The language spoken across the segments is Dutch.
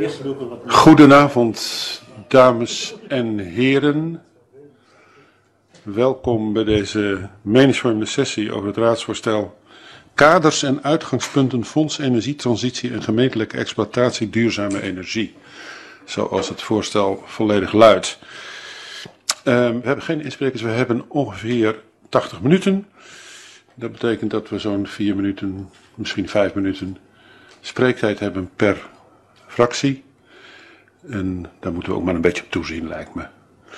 Goedenavond, dames en heren. Welkom bij deze meningsvormende sessie over het raadsvoorstel Kaders en uitgangspunten Fonds Energietransitie en gemeentelijke exploitatie duurzame energie. Zoals het voorstel volledig luidt. We hebben geen insprekers, we hebben ongeveer 80 minuten. Dat betekent dat we zo'n 4 minuten, misschien 5 minuten spreektijd hebben per fractie. En daar moeten we ook maar een beetje op toezien, lijkt me.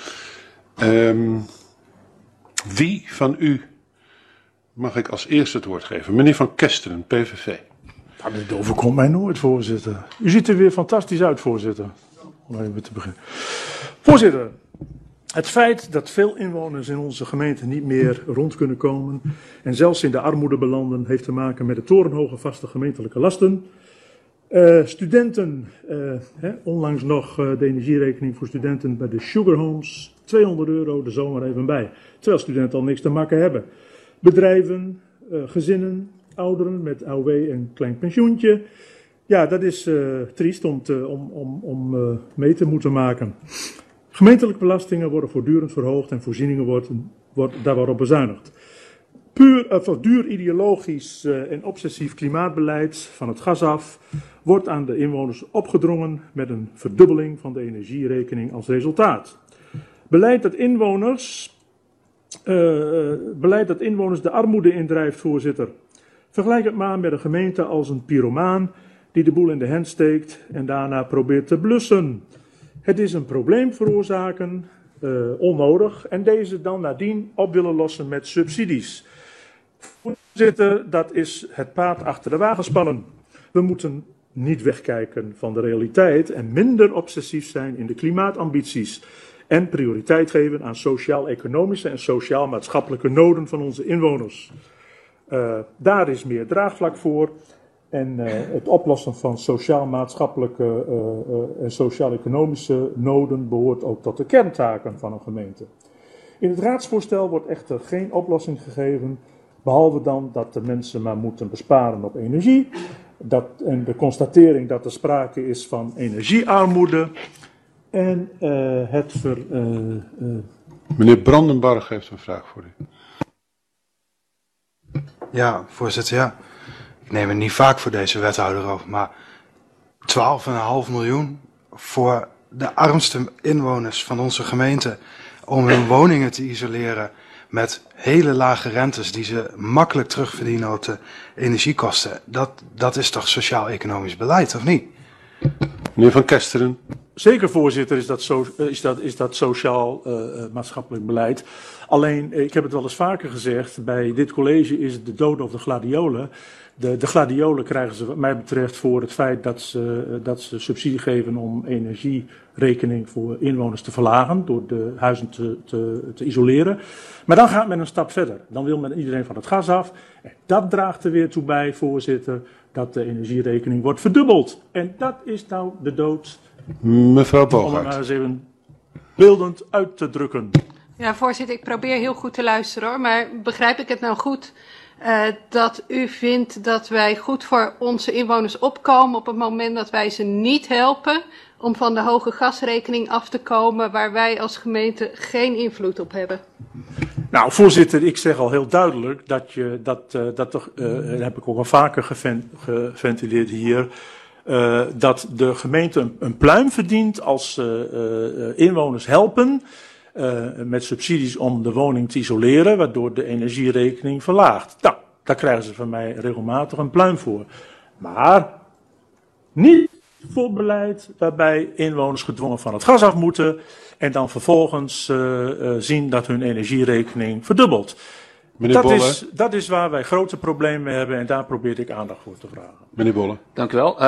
Wie van u mag ik als eerste het woord geven? Meneer Van Kesteren, PVV. Nou, dit overkomt mij nooit, voorzitter. U ziet er weer fantastisch uit, voorzitter. Om even te beginnen. Voorzitter, het feit dat veel inwoners in onze gemeente niet meer rond kunnen komen en zelfs in de armoede belanden, heeft te maken met de torenhoge vaste gemeentelijke lasten. Studenten, onlangs nog de energierekening voor studenten bij de Sugar Homes, €200, er zomaar even bij. Terwijl studenten al niks te maken hebben. Bedrijven, gezinnen, ouderen met AOW en klein pensioentje. Ja, dat is triest om mee te moeten maken. Gemeentelijke belastingen worden voortdurend verhoogd en voorzieningen daar wordt op bezuinigd. Duur ideologisch en obsessief klimaatbeleid van het gas af wordt aan de inwoners opgedrongen met een verdubbeling van de energierekening als resultaat. Beleid dat inwoners de armoede indrijft, voorzitter. Vergelijk het maar met een gemeente als een pyromaan die de boel in de hand steekt en daarna probeert te blussen. Het is een probleem veroorzaken, onnodig, en deze dan nadien op willen lossen met subsidies. Voorzitter, dat is het paard achter de wagen spannen. We moeten niet wegkijken van de realiteit en minder obsessief zijn in de klimaatambities. En prioriteit geven aan sociaal-economische en sociaal-maatschappelijke noden van onze inwoners. Daar is meer draagvlak voor. En het oplossen van sociaal-maatschappelijke en sociaal-economische noden behoort ook tot de kerntaken van een gemeente. In het raadsvoorstel wordt echter geen oplossing gegeven, behalve dan dat de mensen maar moeten besparen op energie. En de constatering dat er sprake is van energiearmoede. En Meneer Brandenbarg heeft een vraag voor u. Ja, voorzitter, ja. Ik neem het niet vaak voor deze wethouder over, maar 12,5 miljoen voor de armste inwoners van onze gemeente om hun woningen te isoleren met hele lage rentes die ze makkelijk terugverdienen op de energiekosten. Dat is toch sociaal-economisch beleid, of niet? Meneer Van Kesteren. Zeker, voorzitter, is dat sociaal-maatschappelijk beleid. Alleen, ik heb het wel eens vaker gezegd, bij dit college is het de dood of de gladiolen. De gladiolen krijgen ze wat mij betreft voor het feit dat ze subsidie geven om energierekening voor inwoners te verlagen, door de huizen te isoleren. Maar dan gaat men een stap verder. Dan wil men iedereen van het gas af. En dat draagt er weer toe bij, voorzitter, dat de energierekening wordt verdubbeld. En dat is nou de dood. Mevrouw Bogaert. Om het maar eens even beeldend uit te drukken. Ja, voorzitter, ik probeer heel goed te luisteren hoor. Maar begrijp ik het nou goed dat u vindt dat wij goed voor onze inwoners opkomen op het moment dat wij ze niet helpen om van de hoge gasrekening af te komen waar wij als gemeente geen invloed op hebben? Nou, voorzitter, ik zeg al heel duidelijk dat heb ik ook al vaker geventileerd hier, dat de gemeente een pluim verdient als inwoners helpen met subsidies om de woning te isoleren, waardoor de energierekening verlaagt. Nou, daar krijgen ze van mij regelmatig een pluim voor. Maar niet voor beleid waarbij inwoners gedwongen van het gas af moeten en dan vervolgens zien dat hun energierekening verdubbelt. Dat is waar wij grote problemen mee hebben en daar probeer ik aandacht voor te vragen. Meneer Bolle. Dank u wel.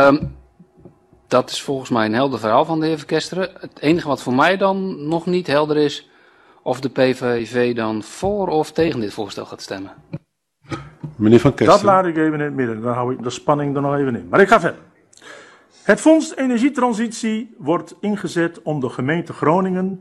Dat is volgens mij een helder verhaal van de heer Verkesteren. Het enige wat voor mij dan nog niet helder is, of de PVV dan voor of tegen dit voorstel gaat stemmen. Meneer Van Kesteren. Dat laat ik even in het midden, dan hou ik de spanning er nog even in. Maar ik ga verder. Het Fonds Energietransitie wordt ingezet om de gemeente Groningen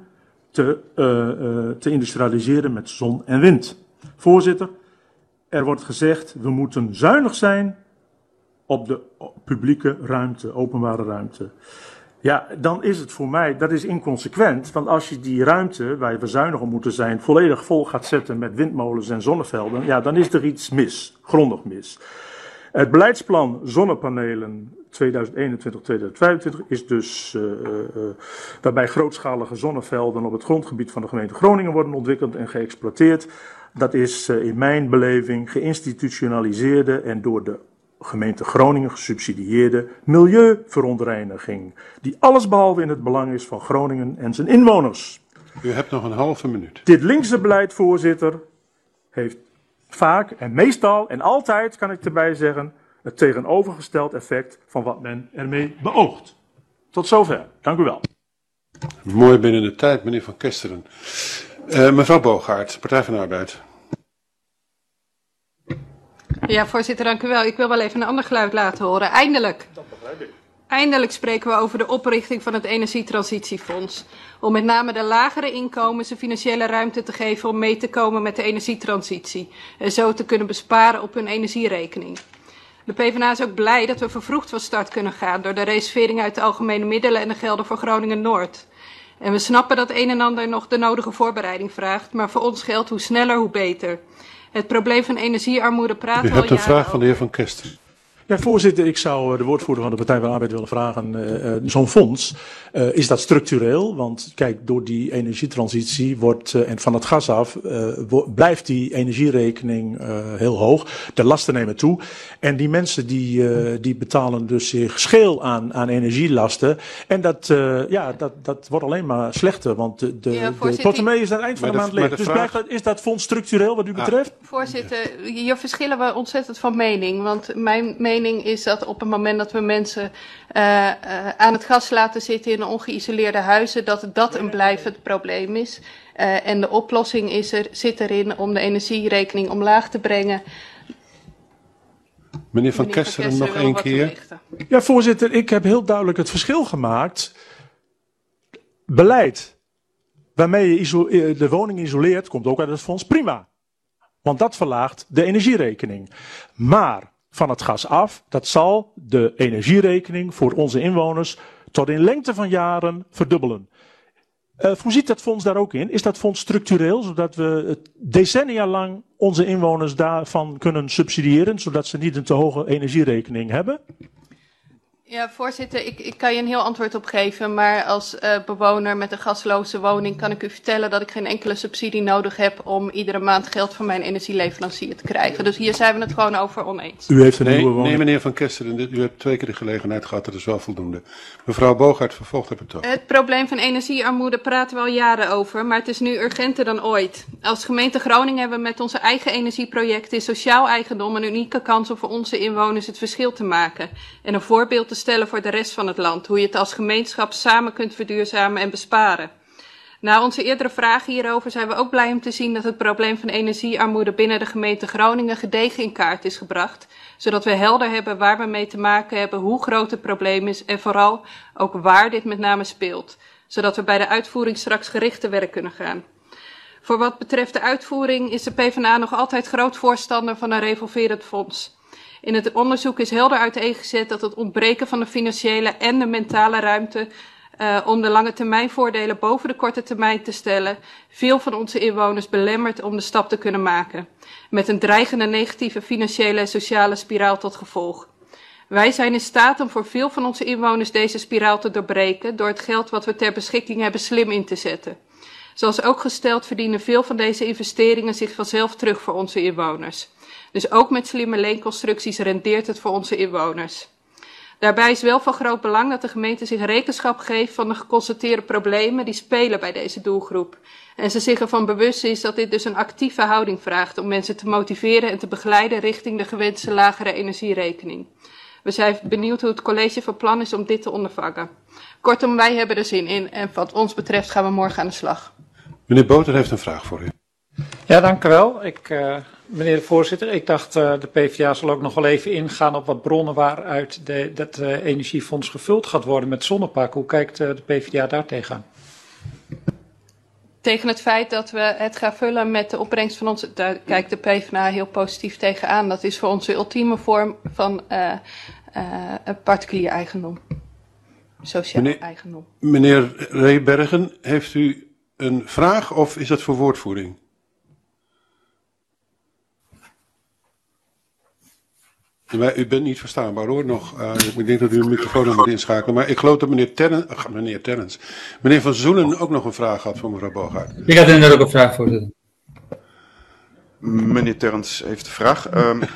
te industrialiseren met zon en wind. Voorzitter, er wordt gezegd, we moeten zuinig zijn op de publieke ruimte, openbare ruimte. Ja, dan is het voor mij, dat is inconsequent. Want als je die ruimte, waar je bezuinigen moeten zijn, volledig vol gaat zetten met windmolens en zonnevelden, ja, dan is er iets mis, grondig mis. Het beleidsplan zonnepanelen 2021-2025 is dus waarbij grootschalige zonnevelden op het grondgebied van de gemeente Groningen worden ontwikkeld en geëxploiteerd. Dat is in mijn beleving geïnstitutionaliseerde en door de gemeente Groningen gesubsidieerde milieuverontreiniging, die allesbehalve in het belang is van Groningen en zijn inwoners. U hebt nog een halve minuut. Dit linkse beleid, voorzitter, heeft vaak en meestal en altijd, kan ik erbij zeggen, het tegenovergesteld effect van wat men ermee beoogt. Tot zover. Dank u wel. Mooi binnen de tijd, meneer Van Kesteren. Mevrouw Bogaert, Partij van de Arbeid. Ja, voorzitter, dank u wel. Ik wil wel even een ander geluid laten horen. Eindelijk. Dat begrijp ik. Eindelijk spreken we over de oprichting van het Energietransitiefonds. Om met name de lagere inkomens de financiële ruimte te geven om mee te komen met de energietransitie. En zo te kunnen besparen op hun energierekening. De PvdA is ook blij dat we vervroegd van start kunnen gaan door de reservering uit de algemene middelen en de gelden voor Groningen-Noord. En we snappen dat een en ander nog de nodige voorbereiding vraagt, maar voor ons geldt hoe sneller hoe beter. Het probleem van energiearmoede praten we al jaren U hebt een vraag van de over. heer Van Kesteren. Ja, voorzitter, ik zou de woordvoerder van de Partij van de Arbeid willen vragen. Zo'n fonds, is dat structureel? Want kijk, door die energietransitie wordt, en van het gas af, blijft die energierekening heel hoog. De lasten nemen toe. En die mensen die betalen dus zich scheel aan energielasten. En dat wordt alleen maar slechter, want de portemonnee is aan het eind van de maand leeg. Dus is dat fonds structureel wat u betreft? Voorzitter, hier verschillen we ontzettend van mening. Want mijn mening is dat op het moment dat we mensen aan het gas laten zitten in ongeïsoleerde huizen, dat een blijvend probleem is. En de oplossing zit erin om de energierekening omlaag te brengen. Meneer Van Kesteren, nog één keer. Ja, voorzitter, ik heb heel duidelijk het verschil gemaakt. Beleid waarmee je de woning isoleert, komt ook uit het fonds, prima. Want dat verlaagt de energierekening. Maar van het gas af, dat zal de energierekening voor onze inwoners tot in lengte van jaren verdubbelen. Voorziet dat fonds daar ook in? Is dat fonds structureel, zodat we decennia lang onze inwoners daarvan kunnen subsidiëren, zodat ze niet een te hoge energierekening hebben? Ja, voorzitter, ik kan je een heel antwoord op geven, maar als bewoner met een gasloze woning kan ik u vertellen dat ik geen enkele subsidie nodig heb om iedere maand geld van mijn energieleverancier te krijgen. Dus hier zijn we het gewoon over oneens. U heeft een nieuwe woning. Nee, meneer Van Kesteren, u hebt 2 keer de gelegenheid gehad, dat is wel voldoende. Mevrouw Bogaert vervolgt het betoog. Het probleem van energiearmoede praten we al jaren over, maar het is nu urgenter dan ooit. Als gemeente Groningen hebben we met onze eigen energieprojecten in sociaal eigendom een unieke kans om voor onze inwoners het verschil te maken. En een voorbeeld te stellen voor de rest van het land, hoe je het als gemeenschap samen kunt verduurzamen en besparen. Na onze eerdere vragen hierover zijn we ook blij om te zien dat het probleem van energiearmoede binnen de gemeente Groningen gedegen in kaart is gebracht, zodat we helder hebben waar we mee te maken hebben, hoe groot het probleem is en vooral ook waar dit met name speelt, zodat we bij de uitvoering straks gericht te werk kunnen gaan. Voor wat betreft de uitvoering is de PvdA nog altijd groot voorstander van een revolverend fonds. In het onderzoek is helder uiteengezet dat het ontbreken van de financiële en de mentale ruimte om de lange termijn voordelen boven de korte termijn te stellen, veel van onze inwoners belemmert om de stap te kunnen maken. Met een dreigende negatieve financiële en sociale spiraal tot gevolg. Wij zijn in staat om voor veel van onze inwoners deze spiraal te doorbreken door het geld wat we ter beschikking hebben slim in te zetten. Zoals ook gesteld verdienen veel van deze investeringen zich vanzelf terug voor onze inwoners. Dus ook met slimme leenconstructies rendeert het voor onze inwoners. Daarbij is wel van groot belang dat de gemeente zich rekenschap geeft van de geconstateerde problemen die spelen bij deze doelgroep. En ze zich ervan bewust is dat dit dus een actieve houding vraagt om mensen te motiveren en te begeleiden richting de gewenste lagere energierekening. We zijn benieuwd hoe het college van plan is om dit te ondervangen. Kortom, wij hebben er zin in en wat ons betreft gaan we morgen aan de slag. Meneer Boter heeft een vraag voor u. Ja, dank u wel. Meneer de voorzitter, ik dacht de PvdA zal ook nog wel even ingaan op wat bronnen waaruit dat energiefonds gevuld gaat worden met zonneparken. Hoe kijkt de PvdA daar tegenaan? Tegen het feit dat we het gaan vullen met de opbrengst van ons, daar kijkt de PvdA heel positief tegenaan. Dat is voor ons de ultieme vorm van particulier eigendom. sociaal eigendom. Meneer Reebergen, heeft u een vraag of is dat voor woordvoering? Maar u bent niet verstaanbaar hoor, nog. Ik denk dat u een microfoon nog moet inschakelen. Maar ik geloof dat meneer Van Zoelen ook nog een vraag had voor mevrouw Bogaert. Ik had inderdaad ook een vraag, voorzitter. Meneer Terrens heeft een vraag.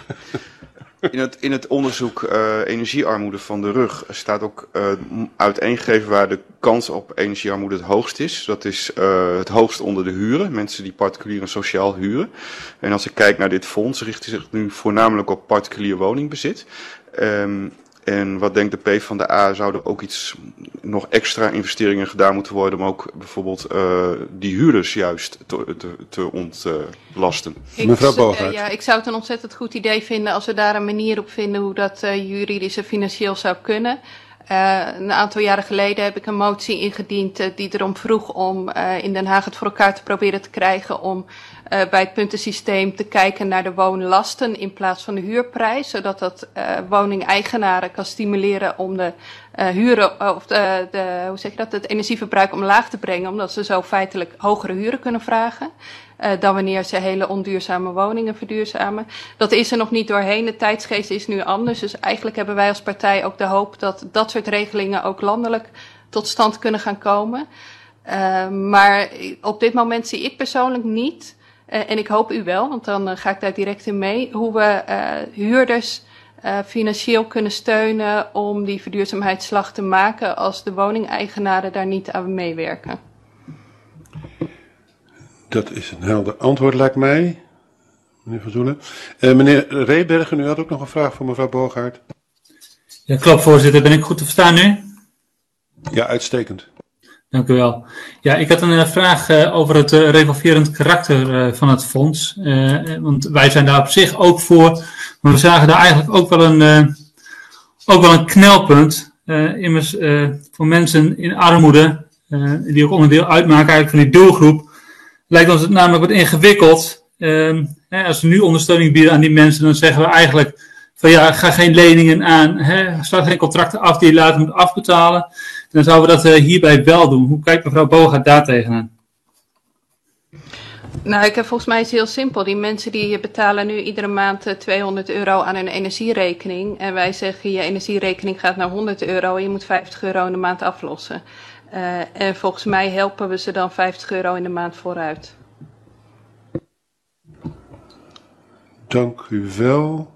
In het onderzoek energiearmoede van de RUG staat ook uiteengegeven waar de kans op energiearmoede het hoogst is. Dat is het hoogst onder de huren, mensen die particulier en sociaal huren. En als ik kijk naar dit fonds, richt hij zich nu voornamelijk op particulier woningbezit. En wat denkt de PvdA, zou er ook nog extra investeringen gedaan moeten worden om ook bijvoorbeeld die huurders juist te ontlasten? Mevrouw Bogaert. Ja, ik zou het een ontzettend goed idee vinden als we daar een manier op vinden hoe dat juridisch en financieel zou kunnen. Een aantal jaren geleden heb ik een motie ingediend die erom vroeg om in Den Haag het voor elkaar te proberen te krijgen om bij het puntensysteem te kijken naar de woonlasten in plaats van de huurprijs, zodat dat woningeigenaren kan stimuleren om de huren of het energieverbruik omlaag te brengen, omdat ze zo feitelijk hogere huren kunnen vragen dan wanneer ze hele onduurzame woningen verduurzamen. Dat is er nog niet doorheen. De tijdsgeest is nu anders. Dus eigenlijk hebben wij als partij ook de hoop dat dat soort regelingen ook landelijk tot stand kunnen gaan komen. Maar op dit moment zie ik persoonlijk niet, en ik hoop u wel, want dan ga ik daar direct in mee, hoe we huurders financieel kunnen steunen om die verduurzaamheidsslag te maken als de woningeigenaren daar niet aan meewerken. Dat is een helder antwoord, lijkt mij. Meneer Van Zoelen. Meneer Reebergen, u had ook nog een vraag voor mevrouw Bogaert. Ja, klopt, voorzitter. Ben ik goed te verstaan nu? Ja, uitstekend. Dank u wel. Ja, ik had een vraag over het revolverend karakter van het fonds. Want wij zijn daar op zich ook voor. Maar we zagen daar eigenlijk ook wel een knelpunt. Immers voor mensen in armoede, die ook onderdeel uitmaken eigenlijk van die doelgroep, lijkt ons het namelijk wat ingewikkeld. Als we nu ondersteuning bieden aan die mensen, dan zeggen we eigenlijk van ja, ga geen leningen aan, sluit geen contracten af die je later moet afbetalen. Dan zouden we dat hierbij wel doen. Hoe kijkt mevrouw Bogaert daar tegenaan? Nou, volgens mij is het heel simpel. Die mensen die betalen nu iedere maand €200 aan hun energierekening. En wij zeggen je energierekening gaat naar €100 en je moet €50 in de maand aflossen. En volgens mij helpen we ze dan €50 in de maand vooruit. Dank u wel.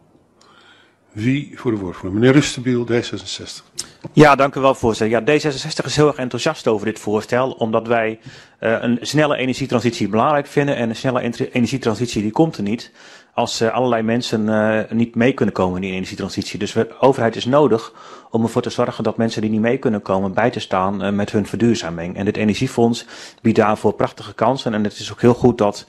Wie voor de woordvoerder? Meneer Rustenbiel, D66. Ja, dank u wel, voorzitter. Ja, D66 is heel erg enthousiast over dit voorstel, omdat wij een snelle energietransitie belangrijk vinden. En een snelle energietransitie die komt er niet als allerlei mensen niet mee kunnen komen in die energietransitie. Dus de overheid is nodig om ervoor te zorgen dat mensen die niet mee kunnen komen bij te staan met hun verduurzaming. En dit energiefonds biedt daarvoor prachtige kansen. En het is ook heel goed dat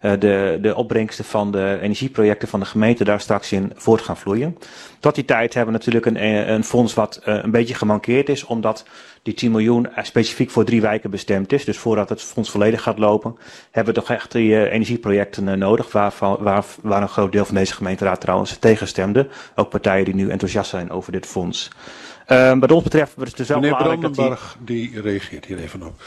de opbrengsten van de energieprojecten van de gemeente daar straks in voort gaan vloeien. Tot die tijd hebben we natuurlijk een fonds wat een beetje gemankeerd is, omdat die 10 miljoen specifiek voor 3 wijken bestemd is. Dus voordat het fonds volledig gaat lopen, hebben we toch echt die energieprojecten nodig, waar een groot deel van deze gemeenteraad trouwens tegen stemde. Ook partijen die nu enthousiast zijn over dit fonds. Wat ons betreft is het dus wel belangrijk dat Brandenburg, die reageert hier even op.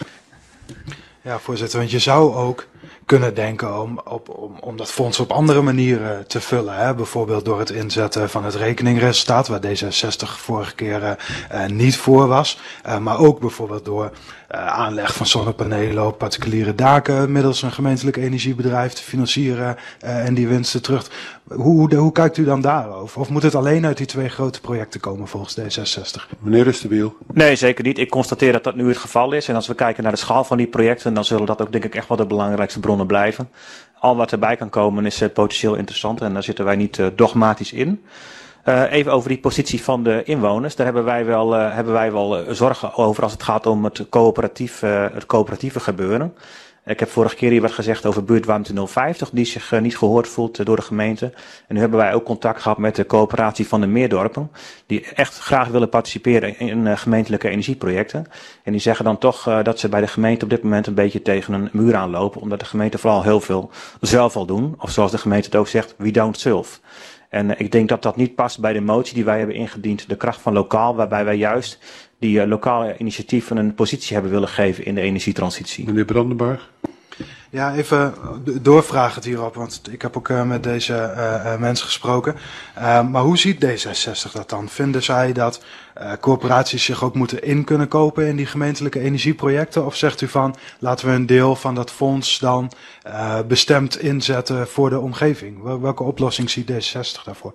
Ja, voorzitter, want je zou ook kunnen denken om dat fonds op andere manieren te vullen. Hè? Bijvoorbeeld door het inzetten van het rekeningresultaat, waar D66 vorige keer niet voor was. Maar ook bijvoorbeeld door aanleg van zonnepanelen op particuliere daken middels een gemeentelijk energiebedrijf te financieren en die winsten terug. Hoe kijkt u dan daarover? Of moet het alleen uit die 2 grote projecten komen volgens D66? Meneer Rustenbiel. Nee, zeker niet. Ik constateer dat dat nu het geval is. En als we kijken naar de schaal van die projecten, dan zullen dat ook denk ik echt wel de belangrijkste bronnen blijven. Al wat erbij kan komen is potentieel interessant en daar zitten wij niet dogmatisch in. Even over die positie van de inwoners. Daar hebben wij wel zorgen over als het gaat om het coöperatieve gebeuren. Ik heb vorige keer hier wat gezegd over buurtwarmte 050, die zich niet gehoord voelt door de gemeente. En nu hebben wij ook contact gehad met de coöperatie van de Meerdorpen, die echt graag willen participeren in gemeentelijke energieprojecten. En die zeggen dan toch dat ze bij de gemeente op dit moment een beetje tegen een muur aanlopen, omdat de gemeente vooral heel veel zelf al doen. Of zoals de gemeente het ook zegt, we don't self. En ik denk dat dat niet past bij de motie die wij hebben ingediend, de kracht van lokaal, waarbij wij juist die lokale initiatieven een positie hebben willen geven in de energietransitie. Meneer Brandenburg. Ja, even doorvragend hierop, want ik heb ook met deze mensen gesproken. Maar hoe ziet D66 dat dan? Vinden zij dat corporaties zich ook moeten in kunnen kopen in die gemeentelijke energieprojecten? Of zegt u van, laten we een deel van dat fonds dan bestemd inzetten voor de omgeving? Welke oplossing ziet D66 daarvoor?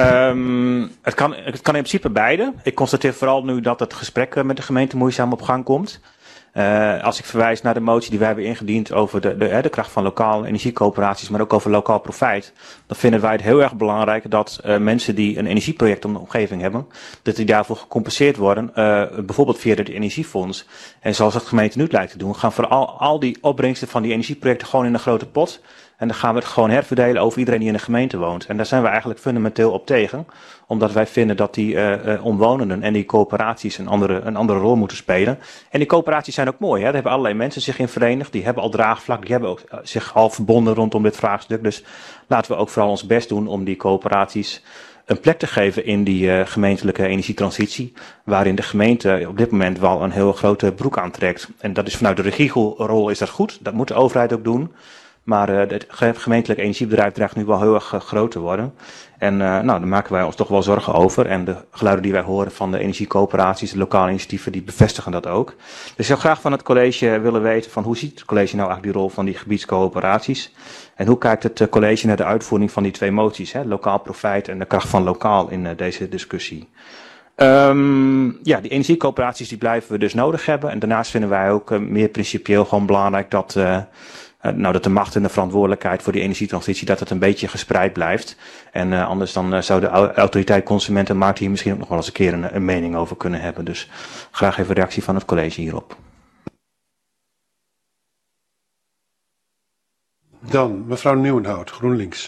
Het kan in principe beide. Ik constateer vooral nu dat het gesprek met de gemeente moeizaam op gang komt. Als ik verwijs naar de motie die wij hebben ingediend over de kracht van lokale energiecoöperaties, maar ook over lokaal profijt, dan vinden wij het heel erg belangrijk dat mensen die een energieproject om de omgeving hebben, dat die daarvoor gecompenseerd worden, bijvoorbeeld via het energiefonds. En zoals de gemeente nu lijkt te doen, gaan voor al die opbrengsten van die energieprojecten gewoon in een grote pot. En dan gaan we het gewoon herverdelen over iedereen die in de gemeente woont. En daar zijn we eigenlijk fundamenteel op tegen. Omdat wij vinden dat die omwonenden en die coöperaties een andere rol moeten spelen. En die coöperaties zijn ook mooi. Hè? Daar hebben allerlei mensen zich in verenigd. Die hebben al draagvlak. Die hebben ook zich al verbonden rondom dit vraagstuk. Dus laten we ook vooral ons best doen om die coöperaties een plek te geven in die gemeentelijke energietransitie. Waarin de gemeente op dit moment wel een heel grote broek aantrekt. En dat is vanuit de regierol is dat goed. Dat moet de overheid ook doen. Maar het gemeentelijk energiebedrijf dreigt nu wel heel erg groot te worden. En daar maken wij ons toch wel zorgen over. En de geluiden die wij horen van de energiecoöperaties, de lokale initiatieven, die bevestigen dat ook. Dus ik zou graag van het college willen weten van hoe ziet het college nou eigenlijk die rol van die gebiedscoöperaties? En hoe kijkt het college naar de uitvoering van die twee moties, hè? Lokaal profijt en de kracht van lokaal in deze discussie? Die energiecoöperaties die blijven we dus nodig hebben. En daarnaast vinden wij ook meer principieel gewoon belangrijk dat de macht en de verantwoordelijkheid voor die energietransitie, dat het een beetje gespreid blijft. En anders dan zou de autoriteit Consumentenmarkt hier misschien ook nog wel eens een keer een mening over kunnen hebben. Dus graag even reactie van het college hierop. Dan mevrouw Nieuwenhout, GroenLinks.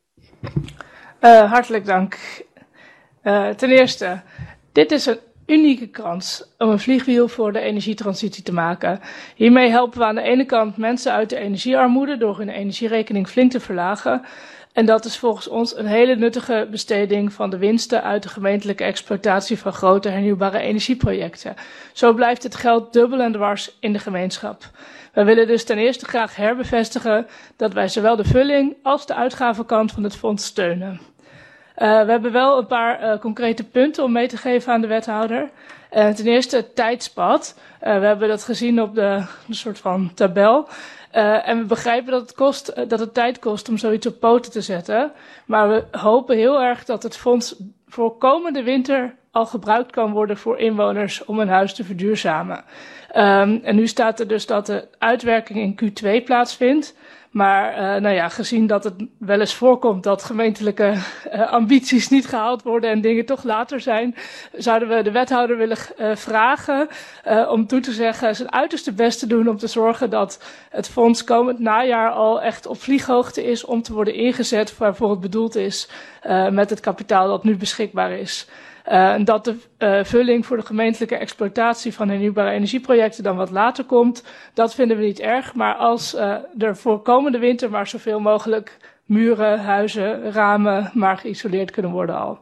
Hartelijk dank. Ten eerste, dit is een unieke kans om een vliegwiel voor de energietransitie te maken. Hiermee helpen we aan de ene kant mensen uit de energiearmoede door hun energierekening flink te verlagen. En dat is volgens ons een hele nuttige besteding van de winsten uit de gemeentelijke exploitatie van grote hernieuwbare energieprojecten. Zo blijft het geld dubbel en dwars in de gemeenschap. Wij willen dus ten eerste graag herbevestigen dat wij zowel de vulling als de uitgavenkant van het fonds steunen. We hebben wel een paar concrete punten om mee te geven aan de wethouder. Ten eerste het tijdspad. We hebben dat gezien op de soort van tabel. En we begrijpen dat het tijd kost om zoiets op poten te zetten. Maar we hopen heel erg dat het fonds voor komende winter al gebruikt kan worden voor inwoners om een huis te verduurzamen. En nu staat er dus dat de uitwerking in Q2 plaatsvindt. Maar gezien dat het wel eens voorkomt dat gemeentelijke ambities niet gehaald worden en dingen toch later zijn, zouden we de wethouder willen vragen om toe te zeggen zijn uiterste best te doen om te zorgen dat het fonds komend najaar al echt op vlieghoogte is om te worden ingezet waarvoor het bedoeld is met het kapitaal dat nu beschikbaar is. En dat de vulling voor de gemeentelijke exploitatie van hernieuwbare energieprojecten dan wat later komt, dat vinden we niet erg. Maar als er voor komende winter maar zoveel mogelijk muren, huizen, ramen maar geïsoleerd kunnen worden al.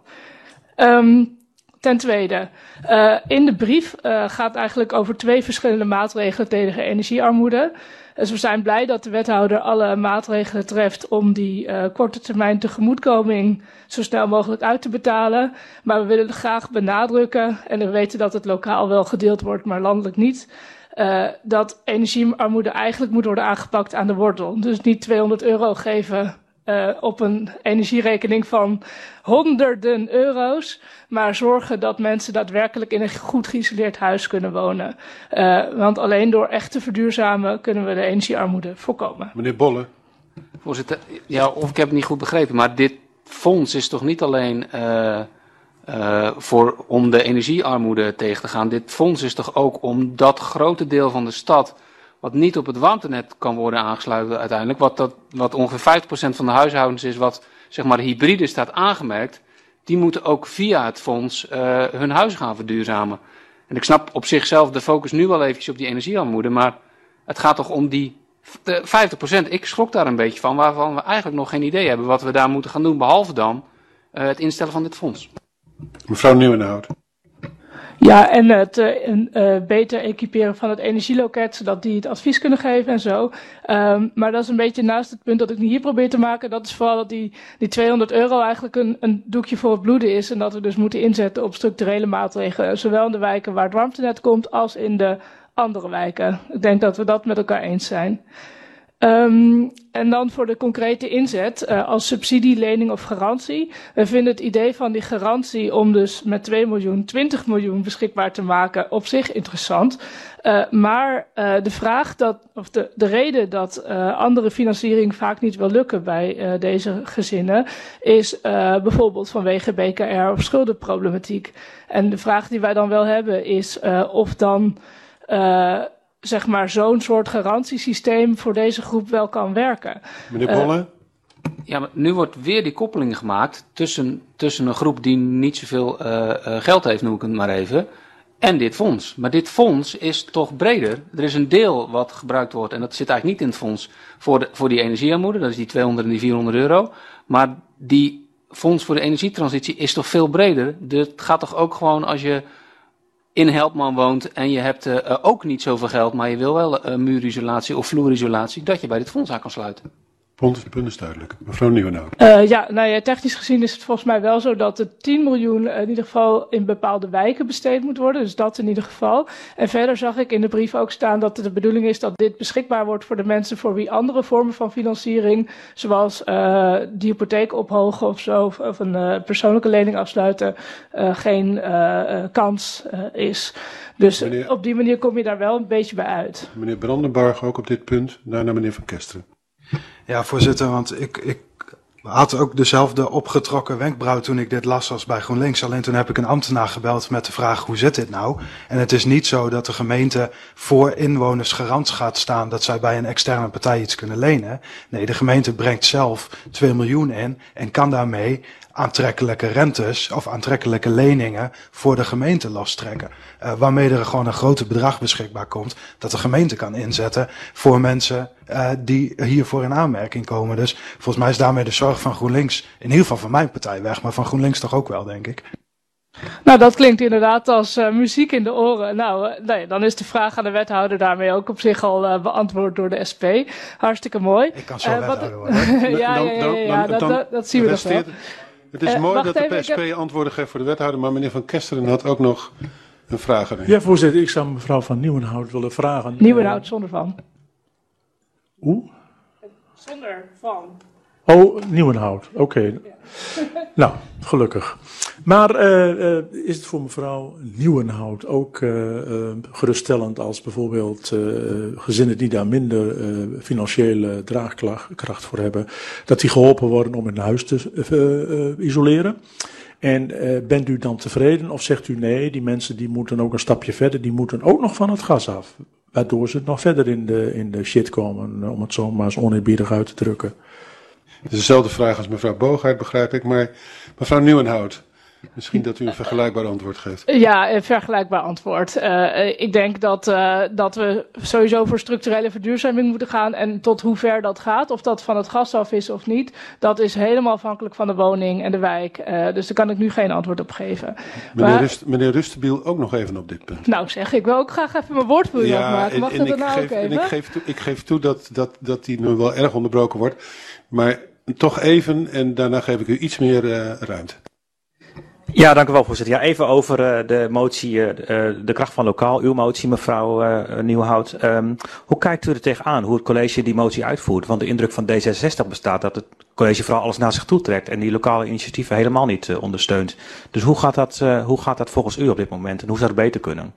Ten tweede, in de brief gaat eigenlijk over 2 verschillende maatregelen tegen energiearmoede. Dus we zijn blij dat de wethouder alle maatregelen treft om die korte termijn tegemoetkoming zo snel mogelijk uit te betalen. Maar we willen graag benadrukken, en we weten dat het lokaal wel gedeeld wordt, maar landelijk niet, dat energiearmoede eigenlijk moet worden aangepakt aan de wortel. Dus niet €200 geven op een energierekening van honderden euro's, maar zorgen dat mensen daadwerkelijk in een goed geïsoleerd huis kunnen wonen. Want alleen door echt te verduurzamen kunnen we de energiearmoede voorkomen. Meneer Bolle. Voorzitter, ja, of ik heb het niet goed begrepen, maar dit fonds is toch niet alleen om de energiearmoede tegen te gaan. Dit fonds is toch ook om dat grote deel van de stad wat niet op het warmtenet kan worden aangesloten uiteindelijk, wat ongeveer 50% van de huishoudens is, wat zeg maar hybride staat aangemerkt, die moeten ook via het fonds hun huis gaan verduurzamen. En ik snap op zichzelf de focus nu wel eventjes op die energiearmoede, maar het gaat toch om die 50%. Ik schrok daar een beetje van, waarvan we eigenlijk nog geen idee hebben wat we daar moeten gaan doen, behalve dan het instellen van dit fonds. Mevrouw Nieuwenhout. Ja, en het beter equiperen van het energieloket, zodat die het advies kunnen geven en zo. Maar dat is een beetje naast het punt dat ik hier probeer te maken. Dat is vooral dat die €200 eigenlijk een doekje voor het bloeden is. En dat we dus moeten inzetten op structurele maatregelen. Zowel in de wijken waar het warmtenet komt, als in de andere wijken. Ik denk dat we dat met elkaar eens zijn. En dan voor de concrete inzet als subsidie, lening of garantie. We vinden het idee van die garantie om dus met 2 miljoen 20 miljoen beschikbaar te maken op zich interessant. Maar de vraag of de reden dat andere financiering vaak niet wil lukken bij deze gezinnen is bijvoorbeeld vanwege BKR of schuldenproblematiek. En de vraag die wij dan wel hebben is of dan zeg maar zo'n soort garantiesysteem voor deze groep wel kan werken. Meneer Bolle? Ja, maar nu wordt weer die koppeling gemaakt tussen een groep die niet zoveel geld heeft, noem ik het maar even, en dit fonds. Maar dit fonds is toch breder. Er is een deel wat gebruikt wordt, en dat zit eigenlijk niet in het fonds, voor die energiearmoede, dat is die 200 en die €400. Maar die fonds voor de energietransitie is toch veel breder. Het gaat toch ook gewoon als je in Helpman woont en je hebt ook niet zoveel geld, maar je wil wel muurisolatie of vloerisolatie, dat je bij dit fonds aan kan sluiten. Het punt is duidelijk. Mevrouw Nieuwenhout. Technisch gezien is het volgens mij wel zo dat er 10 miljoen in ieder geval in bepaalde wijken besteed moet worden. Dus dat in ieder geval. En verder zag ik in de brief ook staan dat de bedoeling is dat dit beschikbaar wordt voor de mensen voor wie andere vormen van financiering, zoals de hypotheek ophogen of zo, of een persoonlijke lening afsluiten, geen kans is. Dus op die manier kom je daar wel een beetje bij uit. Meneer Brandenburg ook op dit punt, daarna meneer Van Kesteren. Ja, voorzitter, want ik had ook dezelfde opgetrokken wenkbrauw toen ik dit las als bij GroenLinks. Alleen toen heb ik een ambtenaar gebeld met de vraag, hoe zit dit nou? En het is niet zo dat de gemeente voor inwoners garant gaat staan dat zij bij een externe partij iets kunnen lenen. Nee, de gemeente brengt zelf 2 miljoen in en kan daarmee aantrekkelijke rentes of aantrekkelijke leningen voor de gemeente lostrekken. Waarmee er gewoon een groter bedrag beschikbaar komt dat de gemeente kan inzetten voor mensen die hiervoor in aanmerking komen. Dus volgens mij is daarmee de zorg van GroenLinks, in ieder geval van mijn partij weg, maar van GroenLinks toch ook wel, denk ik. Nou, dat klinkt inderdaad als muziek in de oren. Dan is de vraag aan de wethouder daarmee ook op zich al beantwoord door de SP. Hartstikke mooi. Ik kan zo wethouder worden. Dat zien we nog wel. Het is mooi dat de even, PSP antwoorden geeft voor de wethouder, maar meneer Van Kesteren had ook nog een vraag aan u. Ja, voorzitter, ik zou mevrouw Van Nieuwenhout willen vragen. Nieuwenhout zonder van. Hoe? Zonder van. Oh, Nieuwenhout, oké. Ja. Nou, gelukkig. Maar is het voor mevrouw Nieuwenhout ook geruststellend als bijvoorbeeld gezinnen die daar minder financiële draagkracht voor hebben, dat die geholpen worden om hun huis te isoleren? En bent u dan tevreden of zegt u nee, die mensen die moeten ook een stapje verder, die moeten ook nog van het gas af, waardoor ze nog verder in de shit komen, om het zo maar eens oneerbiedig uit te drukken? Het is dezelfde vraag als mevrouw Boogaard, begrijp ik, maar mevrouw Nieuwenhout, misschien dat u een vergelijkbaar antwoord geeft. Ja, een vergelijkbaar antwoord. Ik denk dat we sowieso voor structurele verduurzaming moeten gaan. En tot hoe ver dat gaat, of dat van het gas af is of niet, dat is helemaal afhankelijk van de woning en de wijk. Dus daar kan ik nu geen antwoord op geven. Meneer Rustenbiel ook nog even op dit punt. Nou zeg, ik wil ook graag even mijn woordvoering afmaken. Mag dat nou ook even? Ik geef toe dat die nu wel erg onderbroken wordt. Maar toch even, en daarna geef ik u iets meer ruimte. Ja, dank u wel, voorzitter. Ja, even over de motie, de kracht van lokaal, uw motie, mevrouw Nieuwenhout. Hoe kijkt u er tegenaan, hoe het college die motie uitvoert? Want de indruk van D66 bestaat dat het college vooral alles naar zich toe trekt en die lokale initiatieven helemaal niet ondersteunt. Dus hoe gaat dat volgens u op dit moment en hoe zou het beter kunnen?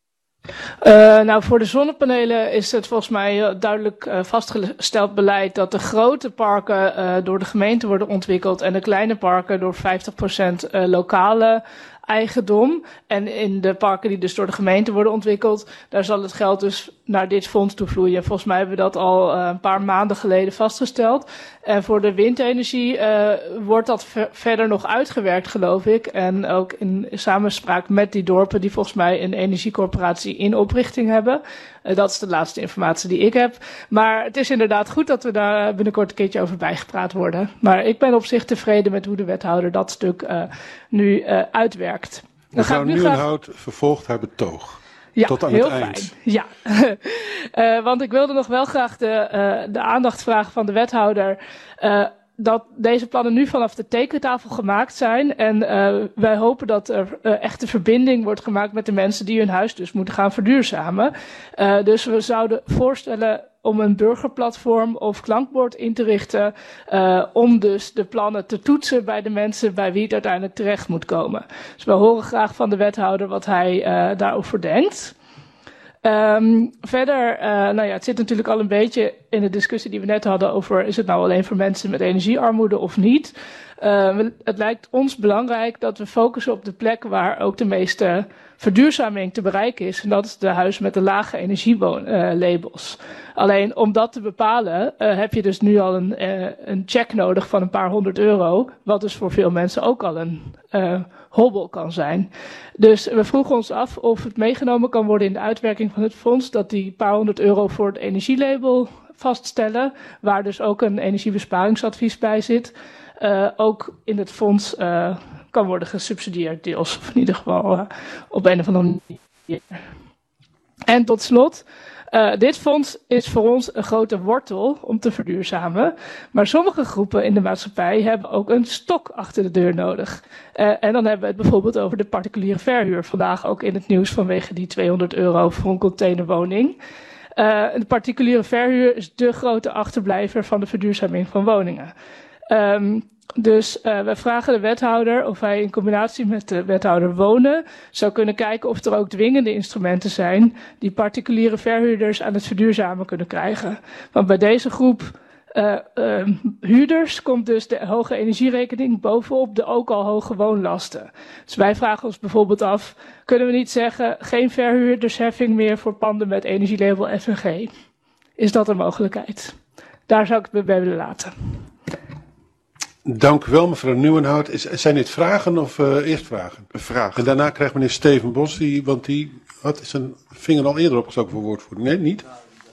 Voor de zonnepanelen is het volgens mij duidelijk vastgesteld beleid dat de grote parken door de gemeente worden ontwikkeld en de kleine parken door 50% lokale eigendom. En in de parken die dus door de gemeente worden ontwikkeld, daar zal het geld dus naar dit fonds toe vloeien. Volgens mij hebben we dat al een paar maanden geleden vastgesteld. En voor de windenergie wordt dat verder nog uitgewerkt, geloof ik. En ook in samenspraak met die dorpen die volgens mij een energiecorporatie in oprichting hebben. Dat is de laatste informatie die ik heb. Maar het is inderdaad goed dat we daar binnenkort een keertje over bijgepraat worden. Maar ik ben op zich tevreden met hoe de wethouder dat stuk nu uitwerkt. Mevrouw Nieuwenhout vervolgt haar betoog. Ja, tot aan heel het eind. Fijn. Ja, want ik wilde nog wel graag de aandacht vragen van de wethouder dat deze plannen nu vanaf de tekentafel gemaakt zijn. En wij hopen dat er echt een verbinding wordt gemaakt met de mensen die hun huis dus moeten gaan verduurzamen. Dus we zouden voorstellen om een burgerplatform of klankbord in te richten om dus de plannen te toetsen bij de mensen bij wie het uiteindelijk terecht moet komen. Dus we horen graag van de wethouder wat hij daarover denkt. Verder, het zit natuurlijk al een beetje in de discussie die we net hadden over is het nou alleen voor mensen met energiearmoede of niet. Het lijkt ons belangrijk dat we focussen op de plek waar ook de meeste verduurzaming te bereiken is. En dat is de huizen met de lage energielabels. Alleen om dat te bepalen heb je dus nu al een check nodig van een paar €100. Wat dus voor veel mensen ook al een hobbel kan zijn. Dus we vroegen ons af of het meegenomen kan worden in de uitwerking van het fonds. Dat die paar €100 voor het energielabel vaststellen. Waar dus ook een energiebesparingsadvies bij zit. Ook in het fonds kan worden gesubsidieerd deels. Of in ieder geval op een of andere manier. En tot slot, dit fonds is voor ons een grote wortel om te verduurzamen. Maar sommige groepen in de maatschappij hebben ook een stok achter de deur nodig. En dan hebben we het bijvoorbeeld over de particuliere verhuur. Vandaag ook in het nieuws vanwege die €200 voor een containerwoning. De particuliere verhuur is de grote achterblijver van de verduurzaming van woningen. Dus we vragen de wethouder of hij in combinatie met de wethouder wonen zou kunnen kijken of er ook dwingende instrumenten zijn die particuliere verhuurders aan het verduurzamen kunnen krijgen. Want bij deze groep huurders komt dus de hoge energierekening bovenop de ook al hoge woonlasten. Dus wij vragen ons bijvoorbeeld af, kunnen we niet zeggen geen verhuurdersheffing meer voor panden met energielabel FNG? Is dat een mogelijkheid? Daar zou ik het bij willen laten. Dank u wel, mevrouw Nieuwenhout. Zijn dit vragen of eerst vragen? Een vraag. En daarna krijgt meneer Steven Bos, want die had zijn vinger al eerder opgestoken voor woordvoering. Nee, niet?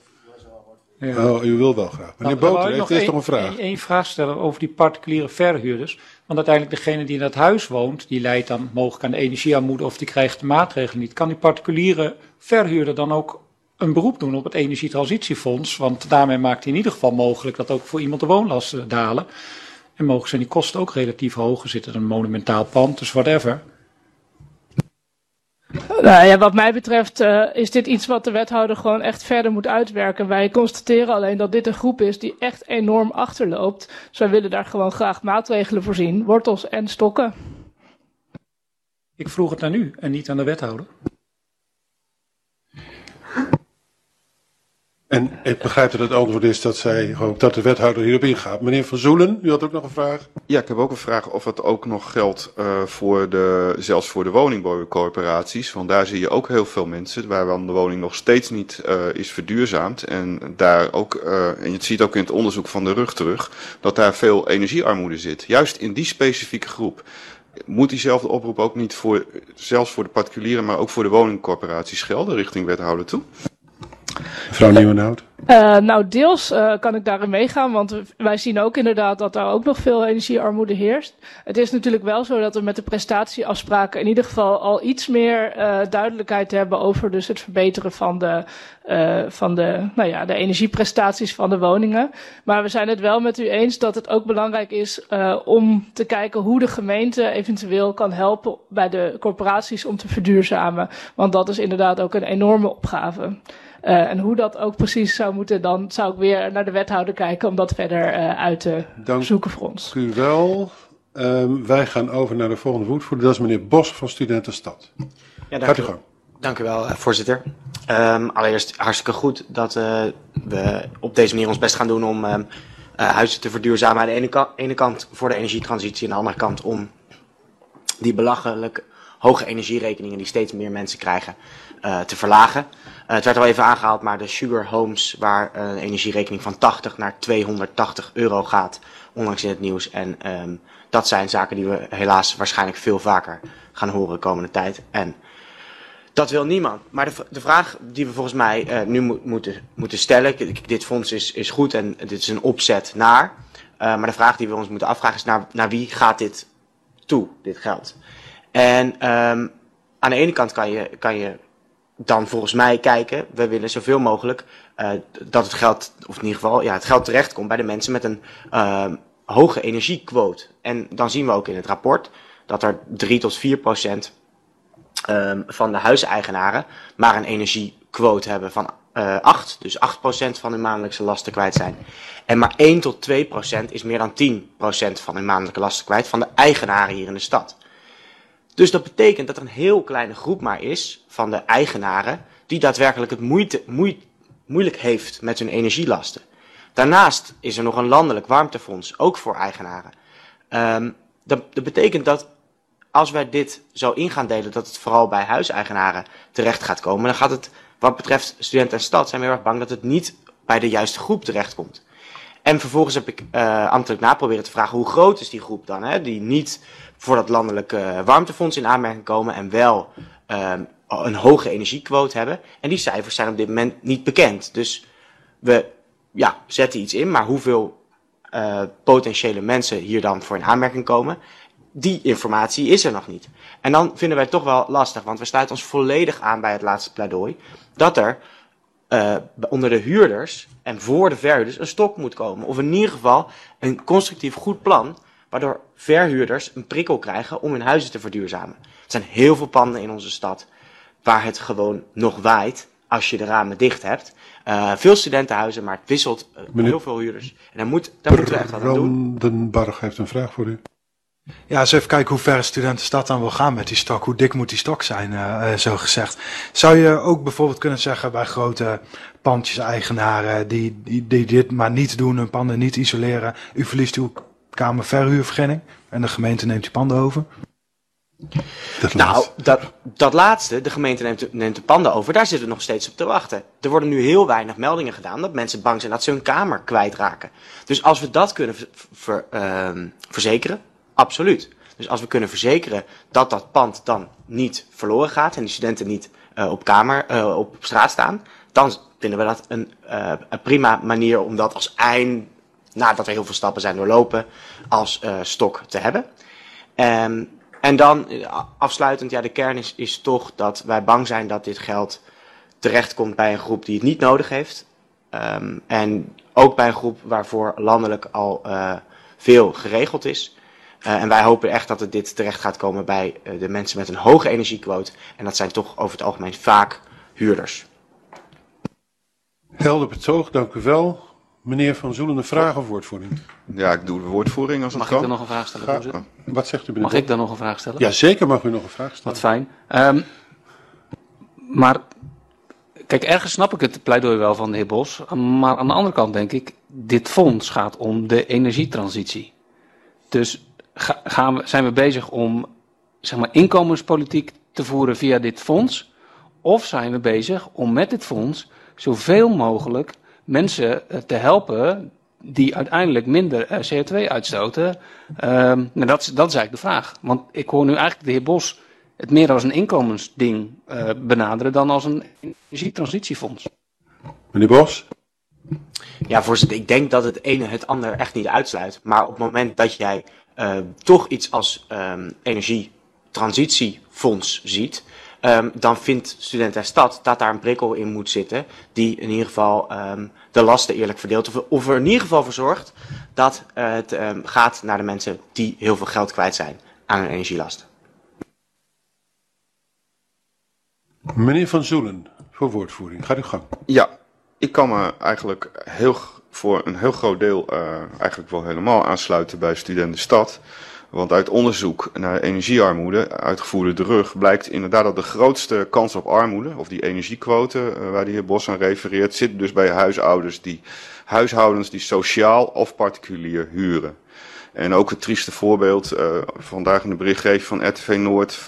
Ja. Oh, u wil wel graag. Meneer Boter heeft eerst nog een vraag. Eén vraag stellen over die particuliere verhuurders. Want uiteindelijk degene die in dat huis woont, die leidt dan mogelijk aan de energiearmoede of die krijgt de maatregelen niet. Kan die particuliere verhuurder dan ook een beroep doen op het energietransitiefonds? Want daarmee maakt hij in ieder geval mogelijk dat ook voor iemand de woonlasten dalen. En mogelijk zijn die kosten ook relatief hoog. Er zit er een monumentaal pand, dus whatever. Nou ja, wat mij betreft is dit iets wat de wethouder gewoon echt verder moet uitwerken. Wij constateren alleen dat dit een groep is die echt enorm achterloopt. Dus wij willen daar gewoon graag maatregelen voor zien. Wortels en stokken. Ik vroeg het naar u en niet aan de wethouder. En ik begrijp dat het antwoord is dat de wethouder hierop ingaat. Meneer Van Zoelen, u had ook nog een vraag? Ja, ik heb ook een vraag of het ook nog geldt zelfs voor de woningbouwcorporaties. Want daar zie je ook heel veel mensen waarvan de woning nog steeds niet is verduurzaamd. En daar ook, en je ziet ook in het onderzoek van de RUG terug, dat daar veel energiearmoede zit. Juist in die specifieke groep. Moet diezelfde oproep ook niet zelfs voor de particulieren, maar ook voor de woningcorporaties gelden richting wethouder toe? Mevrouw Nieuwenhout. Nou, deels kan ik daarin meegaan, want wij zien ook inderdaad dat daar ook nog veel energiearmoede heerst. Het is natuurlijk wel zo dat we met de prestatieafspraken in ieder geval al iets meer duidelijkheid hebben over dus het verbeteren van de energieprestaties van de woningen. Maar we zijn het wel met u eens dat het ook belangrijk is om te kijken hoe de gemeente eventueel kan helpen bij de corporaties om te verduurzamen. Want dat is inderdaad ook een enorme opgave. En hoe dat ook precies zou moeten, dan zou ik weer naar de wethouder kijken om dat verder uit te zoeken voor ons. Dank u wel. Wij gaan over naar de volgende woordvoerder. Dat is meneer Bos van Studentenstad. Ja, gaat u gang. Dank u wel, voorzitter. Allereerst hartstikke goed dat we op deze manier ons best gaan doen om huizen te verduurzamen. Aan de ene kant voor de energietransitie en aan de andere kant om die belachelijk hoge energierekeningen die steeds meer mensen krijgen te verlagen. Het werd al even aangehaald, maar de sugar homes waar een energierekening van 80 naar 280 euro gaat, onlangs in het nieuws. En dat zijn zaken die we helaas waarschijnlijk veel vaker gaan horen de komende tijd. En dat wil niemand. Maar de vraag die we volgens mij nu moeten stellen, dit fonds is goed en dit is een opzet naar. Maar de vraag die we ons moeten afvragen is naar wie gaat dit toe, dit geld? En aan de ene kant kan je dan volgens mij kijken, we willen zoveel mogelijk dat het geld, of in ieder geval het geld terechtkomt bij de mensen met een hoge energiequote. En dan zien we ook in het rapport dat er 3 tot 4% van de huiseigenaren maar een energiequote hebben van 8. Dus 8% van hun maandelijkse lasten kwijt zijn. En maar 1 tot 2% is meer dan 10% van hun maandelijke lasten kwijt van de eigenaren hier in de stad. Dus dat betekent dat er een heel kleine groep maar is van de eigenaren die daadwerkelijk het moeilijk heeft met hun energielasten. Daarnaast is er nog een landelijk warmtefonds, ook voor eigenaren. Dat betekent dat als wij dit zo in gaan delen, dat het vooral bij huiseigenaren terecht gaat komen, dan gaat het, wat betreft studenten en stad, zijn we heel erg bang dat het niet bij de juiste groep terechtkomt. En vervolgens heb ik ambtelijk naproberen te vragen, hoe groot is die groep dan, hè, die niet voor dat landelijke warmtefonds in aanmerking komen en wel een hoge energiequote hebben. En die cijfers zijn op dit moment niet bekend. Dus we zetten iets in, maar hoeveel potentiële mensen hier dan voor in aanmerking komen, die informatie is er nog niet. En dan vinden wij het toch wel lastig, want we sluiten ons volledig aan bij het laatste pleidooi, dat er onder de huurders en voor de verhuurders een stok moet komen. Of in ieder geval een constructief goed plan, waardoor verhuurders een prikkel krijgen om hun huizen te verduurzamen. Er zijn heel veel panden in onze stad waar het gewoon nog waait als je de ramen dicht hebt. Veel studentenhuizen, maar het wisselt heel veel huurders. En daar moeten we echt wat aan doen. Brandenbarg heeft een vraag voor u. Ja, eens even kijken hoe ver een studentenstad dan wil gaan met die stok. Hoe dik moet die stok zijn, zo gezegd. Zou je ook bijvoorbeeld kunnen zeggen bij grote pandjeseigenaren die dit maar niet doen, hun panden niet isoleren. U verliest uw kamerverhuurvergunning en de gemeente neemt die panden over? Dat laatste, de gemeente neemt de panden over, daar zitten we nog steeds op te wachten. Er worden nu heel weinig meldingen gedaan dat mensen bang zijn dat ze hun kamer kwijtraken. Dus als we dat kunnen verzekeren, absoluut. Dus als we kunnen verzekeren dat dat pand dan niet verloren gaat en die studenten niet op straat staan, dan vinden we dat een prima manier om dat als eind, nadat er heel veel stappen zijn doorlopen, als stok te hebben. En dan afsluitend, de kern is toch dat wij bang zijn dat dit geld terechtkomt bij een groep die het niet nodig heeft. En ook bij een groep waarvoor landelijk al veel geregeld is. En wij hopen echt dat dit terecht gaat komen bij de mensen met een hoge energiequote. En dat zijn toch over het algemeen vaak huurders. Helder betoog, dank u wel. Meneer Van Zoelen, een vraag of woordvoering? Ja, ik doe de woordvoering als het kan. Mag ik dan nog een vraag stellen? Wat zegt u, meneer? Mag ik dan nog een vraag stellen? Ja, zeker mag u nog een vraag stellen. Wat fijn. Maar kijk, ergens snap ik het pleidooi wel van de heer Bos. Maar aan de andere kant denk ik, dit fonds gaat om de energietransitie. Dus zijn we bezig om inkomenspolitiek te voeren via dit fonds? Of zijn we bezig om met dit fonds zoveel mogelijk mensen te helpen die uiteindelijk minder CO2 uitstoten? Dat is eigenlijk de vraag. Want ik hoor nu eigenlijk de heer Bos het meer als een inkomensding benaderen dan als een energietransitiefonds. Meneer Bos? Ja, voorzitter, ik denk dat het ene het ander echt niet uitsluit. Maar op het moment dat jij toch iets als energietransitiefonds ziet, dan vindt Studenten en Stad dat daar een prikkel in moet zitten die in ieder geval de lasten eerlijk verdeelt. Of er in ieder geval voor zorgt dat het gaat naar de mensen die heel veel geld kwijt zijn aan hun energielasten. Meneer Van Zoelen, voor woordvoering. Gaat uw gang. Ja, ik kan me eigenlijk voor een heel groot deel eigenlijk wel helemaal aansluiten bij Studenten Stad. Want uit onderzoek naar energiearmoede, uitgevoerd door de RUG, blijkt inderdaad dat de grootste kans op armoede, of die energiequote waar de heer Bos aan refereert, zit dus bij huishoudens die sociaal of particulier huren. En ook het trieste voorbeeld, vandaag in de berichtgeving van RTV Noord,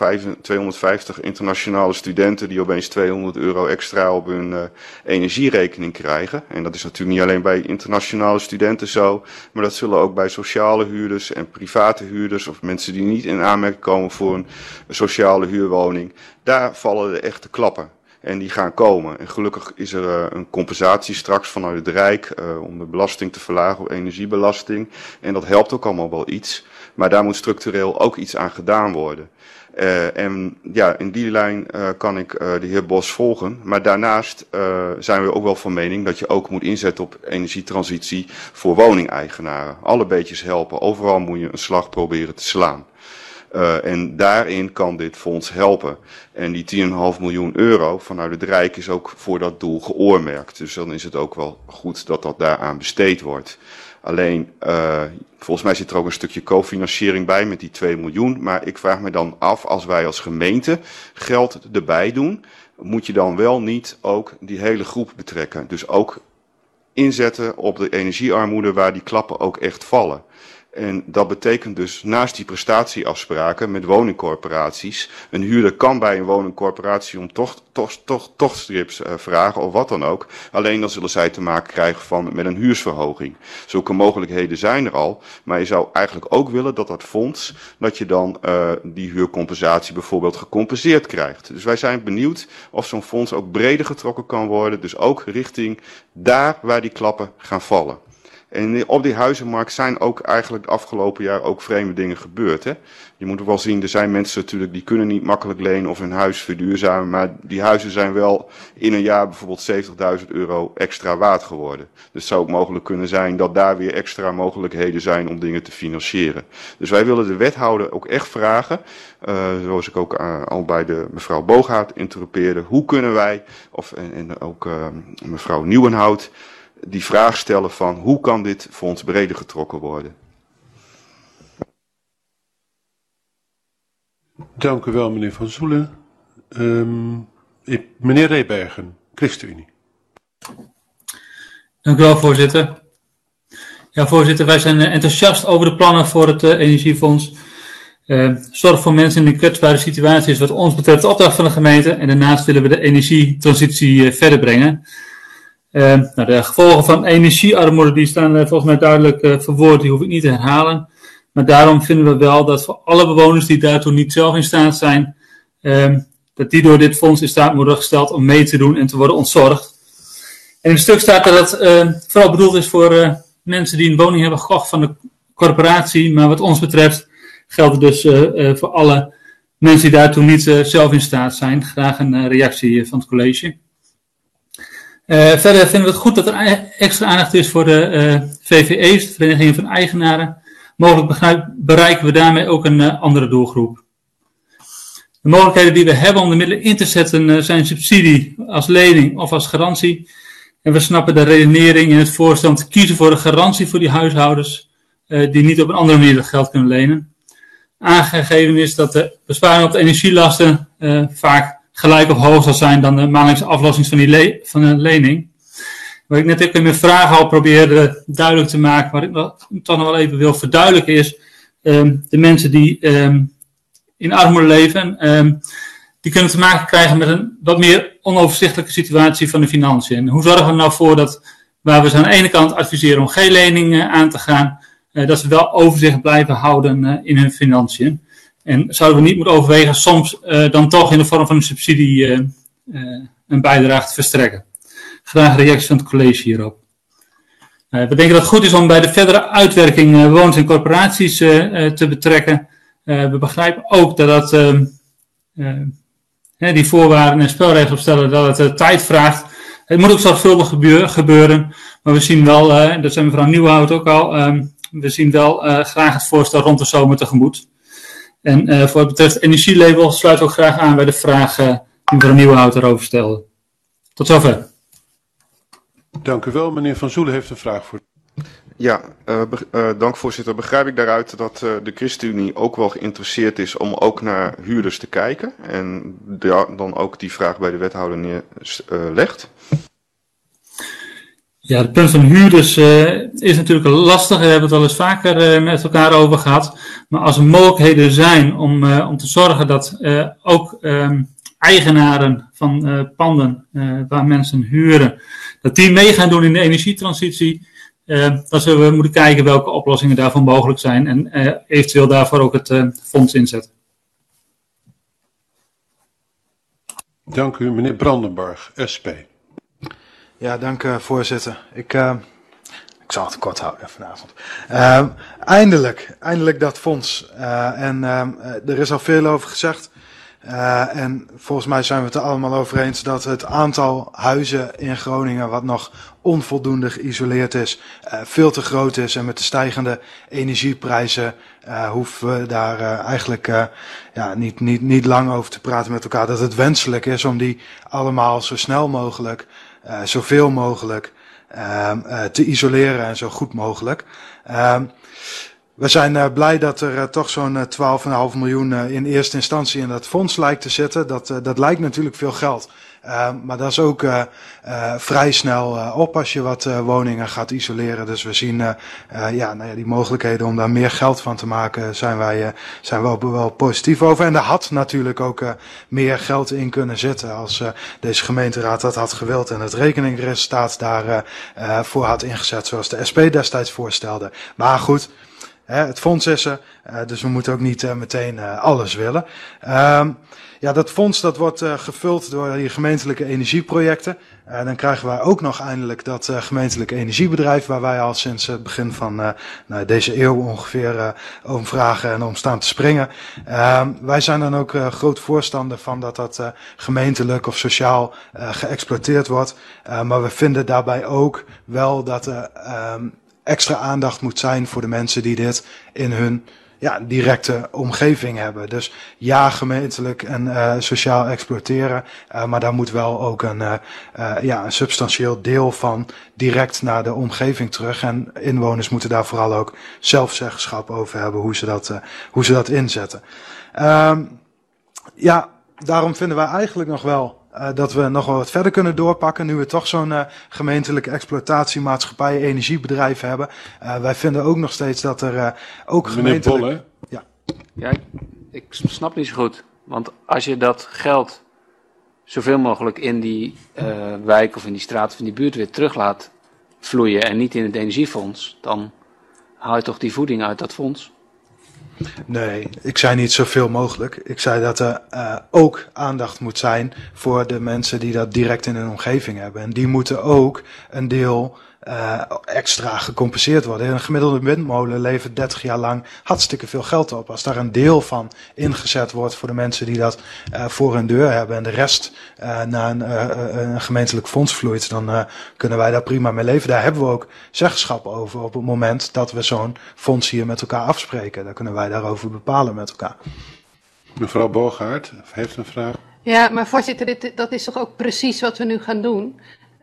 250 internationale studenten die opeens €200 extra op hun energierekening krijgen. En dat is natuurlijk niet alleen bij internationale studenten zo, maar dat zullen ook bij sociale huurders en private huurders of mensen die niet in aanmerking komen voor een sociale huurwoning. Daar vallen de echte klappen. En die gaan komen. En gelukkig is er een compensatie straks vanuit het Rijk om de belasting te verlagen op energiebelasting. En dat helpt ook allemaal wel iets. Maar daar moet structureel ook iets aan gedaan worden. En ja, in die lijn kan ik de heer Bos volgen. Maar daarnaast zijn we ook wel van mening dat je ook moet inzetten op energietransitie voor woningeigenaren. Alle beetjes helpen. Overal moet je een slag proberen te slaan. En daarin kan dit fonds helpen. En die €10,5 miljoen vanuit het Rijk is ook voor dat doel geoormerkt. Dus dan is het ook wel goed dat dat daaraan besteed wordt. Alleen, volgens mij zit er ook een stukje cofinanciering bij met die 2 miljoen. Maar ik vraag me dan af, als wij als gemeente geld erbij doen, moet je dan wel niet ook die hele groep betrekken. Dus ook inzetten op de energiearmoede waar die klappen ook echt vallen. En dat betekent dus naast die prestatieafspraken met woningcorporaties, een huurder kan bij een woningcorporatie om tochtstrips vragen of wat dan ook. Alleen dan zullen zij te maken krijgen met een huursverhoging. Zulke mogelijkheden zijn er al, maar je zou eigenlijk ook willen dat dat fonds, dat je dan die huurcompensatie bijvoorbeeld gecompenseerd krijgt. Dus wij zijn benieuwd of zo'n fonds ook breder getrokken kan worden, dus ook richting daar waar die klappen gaan vallen. En op die huizenmarkt zijn ook eigenlijk het afgelopen jaar ook vreemde dingen gebeurd. Hè? Je moet ook wel zien, er zijn mensen natuurlijk die kunnen niet makkelijk lenen of hun huis verduurzamen. Maar die huizen zijn wel in een jaar bijvoorbeeld €70.000 extra waard geworden. Dus het zou ook mogelijk kunnen zijn dat daar weer extra mogelijkheden zijn om dingen te financieren. Dus wij willen de wethouder ook echt vragen, zoals ik ook al bij de mevrouw Boogaard interrupeerde. Hoe kunnen wij, en ook mevrouw Nieuwenhout, die vraag stellen van hoe kan dit fonds breder getrokken worden? Dank u wel, meneer Van Zoelen. Meneer Rebergen, ChristenUnie. Dank u wel, voorzitter. Ja, voorzitter, wij zijn enthousiast over de plannen voor het energiefonds. Zorg voor mensen in een kwetsbare situatie is wat ons betreft de opdracht van de gemeente. En daarnaast willen we de energietransitie verder brengen. De gevolgen van energiearmoede die staan volgens mij duidelijk verwoord, die hoef ik niet te herhalen. Maar daarom vinden we wel dat voor alle bewoners die daartoe niet zelf in staat zijn, dat die door dit fonds in staat worden gesteld om mee te doen en te worden ontzorgd. En in het stuk staat dat het vooral bedoeld is voor mensen die een woning hebben gekocht van de corporatie. Maar wat ons betreft geldt het dus voor alle mensen die daartoe niet zelf in staat zijn. Graag een reactie van het college. Verder vinden we het goed dat er extra aandacht is voor de VVE's, de Verenigingen van Eigenaren. Mogelijk bereiken we daarmee ook een andere doelgroep. De mogelijkheden die we hebben om de middelen in te zetten zijn subsidie als lening of als garantie. En we snappen de redenering in het voorstel om te kiezen voor een garantie voor die huishoudens die niet op een andere manier dat geld kunnen lenen. Aangegeven is dat de besparing op de energielasten vaak gelijk of hoger zal zijn dan de maandelijkse aflossing van een lening. Wat ik net ook in mijn vraag al probeerde duidelijk te maken, wat ik toch nog wel even wil verduidelijken is, de mensen die in armoede leven, die kunnen te maken krijgen met een wat meer onoverzichtelijke situatie van de financiën. En hoe zorgen we er nou voor dat, waar we ze aan de ene kant adviseren om geen lening aan te gaan, dat ze wel overzicht blijven houden in hun financiën. En zouden we niet moeten overwegen soms dan toch in de vorm van een subsidie een bijdrage te verstrekken. Graag een reactie van het college hierop. We denken dat het goed is om bij de verdere uitwerking bewoners en corporaties te betrekken. We begrijpen ook dat die voorwaarden en spelregels opstellen, dat het tijd vraagt. Het moet ook zorgvuldig gebeuren. Maar we zien wel, en dat zei mevrouw Nieuwenhout ook al, we zien wel graag het voorstel rond de zomer tegemoet. En voor wat betreft het energielabel sluiten we ook graag aan bij de vraag die mevrouw Nieuwenhout erover stelde. Tot zover. Dank u wel. Meneer Van Zoelen heeft een vraag voor. Ja, dank voorzitter. Begrijp ik daaruit dat de ChristenUnie ook wel geïnteresseerd is om ook naar huurders te kijken en dan ook die vraag bij de wethouder neerlegt? Ja, het punt van huurders is natuurlijk lastig. Daar hebben we het al eens vaker met elkaar over gehad. Maar als er mogelijkheden zijn om te zorgen dat ook eigenaren van panden waar mensen huren, dat die mee gaan doen in de energietransitie, dan zullen we moeten kijken welke oplossingen daarvoor mogelijk zijn en eventueel daarvoor ook het fonds inzetten. Dank u, meneer Brandenburg, SP. Ja, dank voorzitter. Ik zal het kort houden vanavond. Eindelijk dat fonds. Er is al veel over gezegd. En volgens mij zijn we het er allemaal over eens dat het aantal huizen in Groningen wat nog onvoldoende geïsoleerd is, veel te groot is. En met de stijgende energieprijzen hoeven we daar eigenlijk niet lang over te praten met elkaar. Dat het wenselijk is om die allemaal zo snel mogelijk, zoveel mogelijk te isoleren en zo goed mogelijk. We zijn blij dat er toch zo'n 12,5 miljoen in eerste instantie in dat fonds lijkt te zitten. Dat lijkt natuurlijk veel geld. Maar dat is ook vrij snel op als je wat woningen gaat isoleren. Dus we zien die mogelijkheden om daar meer geld van te maken zijn we wel positief over. En er had natuurlijk ook meer geld in kunnen zitten als deze gemeenteraad dat had gewild. En het rekeningresultaat daarvoor had ingezet zoals de SP destijds voorstelde. Maar goed. Het fonds is er, dus we moeten ook niet meteen alles willen. Dat fonds dat wordt gevuld door die gemeentelijke energieprojecten. Dan krijgen wij ook nog eindelijk dat gemeentelijke energiebedrijf waar wij al sinds het begin van deze eeuw ongeveer om vragen en om staan te springen. Wij zijn dan ook groot voorstander van dat gemeentelijk of sociaal geëxploiteerd wordt. Maar we vinden daarbij ook wel dat extra aandacht moet zijn voor de mensen die dit in hun directe omgeving hebben. Dus ja, gemeentelijk en sociaal exploiteren, maar daar moet wel ook een substantieel deel van direct naar de omgeving terug. En inwoners moeten daar vooral ook zelfzeggenschap over hebben hoe ze dat inzetten. Daarom vinden wij eigenlijk nog wel dat we nog wel wat verder kunnen doorpakken, nu we toch zo'n gemeentelijke exploitatiemaatschappij, energiebedrijven hebben. Wij vinden ook nog steeds dat er ook gemeentelijk... Meneer Bolle? Ja, ik snap niet zo goed. Want als je dat geld zoveel mogelijk in die wijk of in die straat of in die buurt weer terug laat vloeien en niet in het energiefonds, dan haal je toch die voeding uit dat fonds? Nee, ik zei niet zoveel mogelijk. Ik zei dat er ook aandacht moet zijn voor de mensen die dat direct in hun omgeving hebben. En die moeten ook een deel extra gecompenseerd worden. Een gemiddelde windmolen levert 30 jaar lang hartstikke veel geld op. Als daar een deel van ingezet wordt voor de mensen die dat voor hun deur hebben en de rest naar een gemeentelijk fonds vloeit, dan kunnen wij daar prima mee leven. Daar hebben we ook zeggenschap over op het moment dat we zo'n fonds hier met elkaar afspreken. Dan kunnen wij daarover bepalen met elkaar. Mevrouw Bogaert heeft een vraag. Ja, maar voorzitter, dat is toch ook precies wat we nu gaan doen?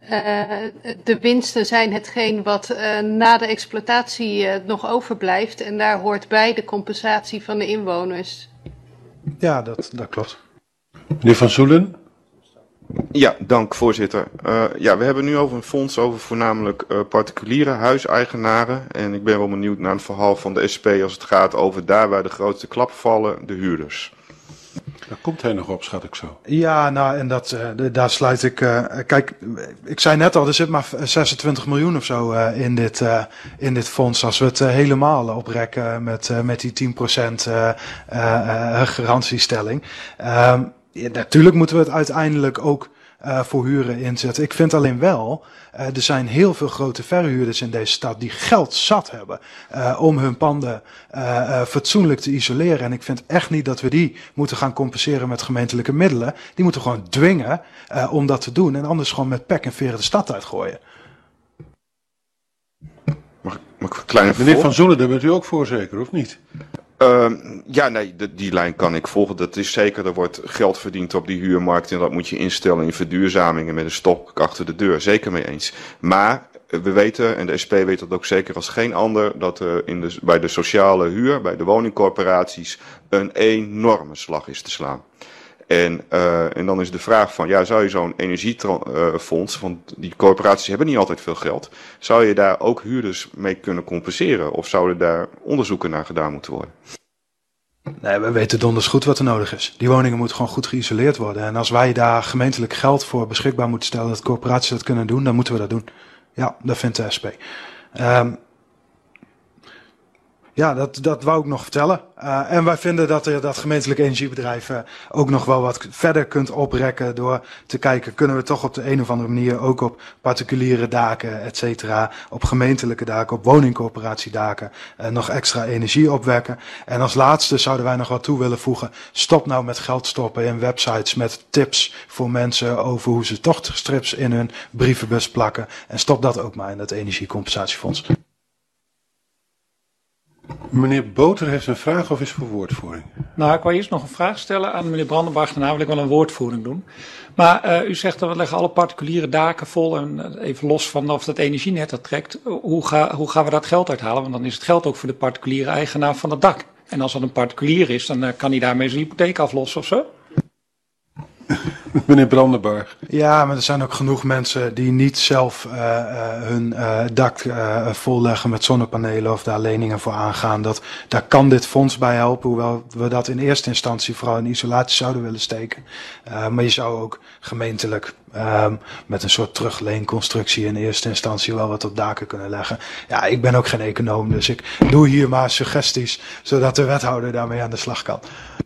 De winsten zijn hetgeen wat na de exploitatie nog overblijft. En daar hoort bij de compensatie van de inwoners. Ja, dat klopt. Meneer Van Zoelen? Ja, dank voorzitter. We hebben nu over een fonds over voornamelijk particuliere huiseigenaren. En ik ben wel benieuwd naar het verhaal van de SP als het gaat over daar waar de grootste klappen vallen, de huurders. Daar komt hij nog op, schat ik zo. Ja, en daar sluit ik... kijk, ik zei net al, er zit maar 26 miljoen of zo in dit fonds. Als we het helemaal oprekken met die 10% garantiestelling. Natuurlijk moeten we het uiteindelijk ook voor huren inzetten. Ik vind alleen wel, er zijn heel veel grote verhuurders in deze stad die geld zat hebben om hun panden fatsoenlijk te isoleren. En ik vind echt niet dat we die moeten gaan compenseren met gemeentelijke middelen. Die moeten we gewoon dwingen om dat te doen en anders gewoon met pek en veren de stad uitgooien. Mag ik een kleine Meneer Van Zoelen, daar bent u ook voor zeker, of niet? Die lijn kan ik volgen. Dat is zeker, er wordt geld verdiend op die huurmarkt en dat moet je instellen in verduurzamingen met een stok achter de deur. Zeker mee eens. Maar we weten, en de SP weet dat ook zeker als geen ander, dat er bij de sociale huur, bij de woningcorporaties, een enorme slag is te slaan. En dan is de vraag van, ja, zou je zo'n energiefonds, want die corporaties hebben niet altijd veel geld, zou je daar ook huurders mee kunnen compenseren? Of zouden daar onderzoeken naar gedaan moeten worden? Nee, we weten donders goed wat er nodig is. Die woningen moeten gewoon goed geïsoleerd worden. En als wij daar gemeentelijk geld voor beschikbaar moeten stellen, dat corporaties dat kunnen doen, dan moeten we dat doen. Ja, dat vindt de SP. Ja, dat wou ik nog vertellen. En wij vinden dat gemeentelijke energiebedrijven ook nog wel wat verder kunt oprekken door te kijken, kunnen we toch op de een of andere manier ook op particuliere daken, et cetera, op gemeentelijke daken, op woningcorporatiedaken nog extra energie opwekken. En als laatste zouden wij nog wat toe willen voegen. Stop nou met geld stoppen in websites met tips voor mensen over hoe ze tochtstrips in hun brievenbus plakken. En stop dat ook maar in dat energiecompensatiefonds. Meneer Boter heeft een vraag of is voor woordvoering? Nou, ik wil eerst nog een vraag stellen aan meneer Brandenbach. Daarna wil ik wel een woordvoering doen. Maar u zegt dat we leggen alle particuliere daken vol. En even los van of dat energienet dat trekt. Hoe gaan we dat geld uithalen? Want dan is het geld ook voor de particuliere eigenaar van het dak. En als dat een particulier is, dan kan hij daarmee zijn hypotheek aflossen of zo? Meneer Brandenburg. Ja, maar er zijn ook genoeg mensen die niet zelf hun dak volleggen met zonnepanelen of daar leningen voor aangaan. Daar kan dit fonds bij helpen, hoewel we dat in eerste instantie vooral in isolatie zouden willen steken. Maar je zou ook gemeentelijk met een soort terugleenconstructie in eerste instantie wel wat op daken kunnen leggen. Ja, ik ben ook geen econoom, dus ik doe hier maar suggesties, zodat de wethouder daarmee aan de slag kan.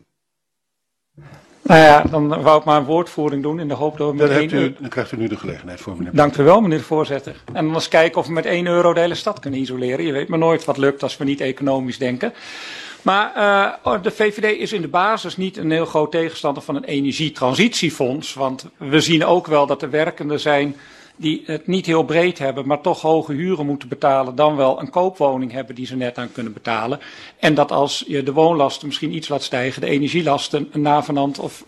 Nou ja, dan wou ik maar een woordvoering doen in de hoop dat we met Dan krijgt u nu de gelegenheid voor, meneer. Dank u wel, meneer de voorzitter. En dan eens kijken of we met 1 euro de hele stad kunnen isoleren. Je weet maar nooit wat lukt als we niet economisch denken. Maar de VVD is in de basis niet een heel groot tegenstander van een energietransitiefonds. Want we zien ook wel dat er werkenden zijn die het niet heel breed hebben, maar toch hoge huren moeten betalen, dan wel een koopwoning hebben die ze net aan kunnen betalen. En dat als je de woonlasten misschien iets laat stijgen, de energielasten navenant of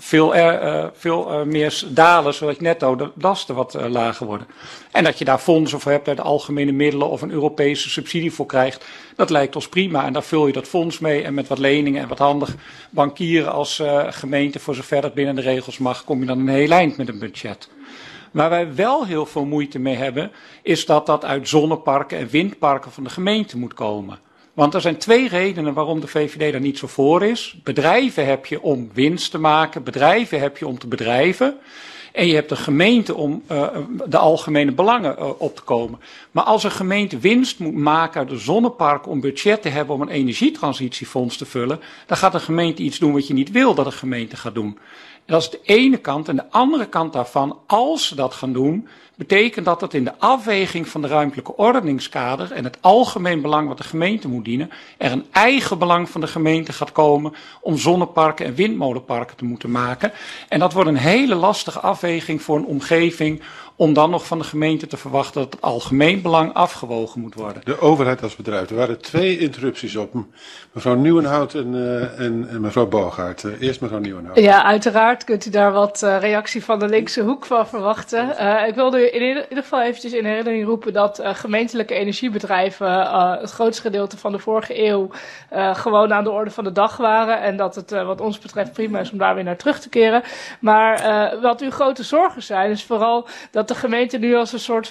veel meer dalen, zodat je netto de lasten wat lager worden. En dat je daar fondsen voor hebt uit de algemene middelen of een Europese subsidie voor krijgt, dat lijkt ons prima. En daar vul je dat fonds mee en met wat leningen en wat handig bankieren als gemeente, voor zover dat binnen de regels mag, kom je dan een heel eind met een budget. Waar wij wel heel veel moeite mee hebben, is dat dat uit zonneparken en windparken van de gemeente moet komen. Want er zijn 2 redenen waarom de VVD daar niet zo voor is. Bedrijven heb je om winst te maken, bedrijven heb je om te bedrijven. En je hebt de gemeente om de algemene belangen op te komen. Maar als een gemeente winst moet maken uit de zonneparken om budget te hebben om een energietransitiefonds te vullen, dan gaat een gemeente iets doen wat je niet wil dat een gemeente gaat doen. Dat is de ene kant. En de andere kant daarvan, als ze dat gaan doen, betekent dat het in de afweging van de ruimtelijke ordeningskader en het algemeen belang wat de gemeente moet dienen, er een eigen belang van de gemeente gaat komen om zonneparken en windmolenparken te moeten maken. En dat wordt een hele lastige afweging voor een omgeving om dan nog van de gemeente te verwachten dat het algemeen belang afgewogen moet worden. De overheid als bedrijf. Er waren 2 interrupties op. Mevrouw Nieuwenhout en mevrouw Bogaert. Eerst mevrouw Nieuwenhout. Ja, uiteraard kunt u daar wat reactie van de linkse hoek van verwachten. Ik wilde u in ieder geval eventjes in herinnering roepen dat gemeentelijke energiebedrijven het grootste gedeelte van de vorige eeuw gewoon aan de orde van de dag waren. En dat het wat ons betreft prima is om daar weer naar terug te keren. Maar wat uw grote zorgen zijn, is vooral dat de gemeente nu als een soort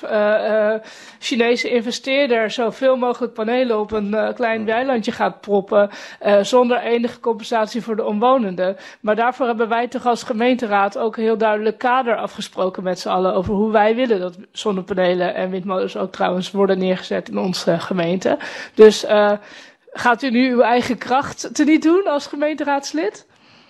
Chinese investeerder zoveel mogelijk panelen op een klein weilandje gaat proppen, zonder enige compensatie voor de omwonenden. Maar daarvoor hebben wij toch als gemeenteraad ook een heel duidelijk kader afgesproken met z'n allen over hoe wij willen dat zonnepanelen en windmolens ook trouwens worden neergezet in onze gemeente. Dus gaat u nu uw eigen kracht teniet doen als gemeenteraadslid?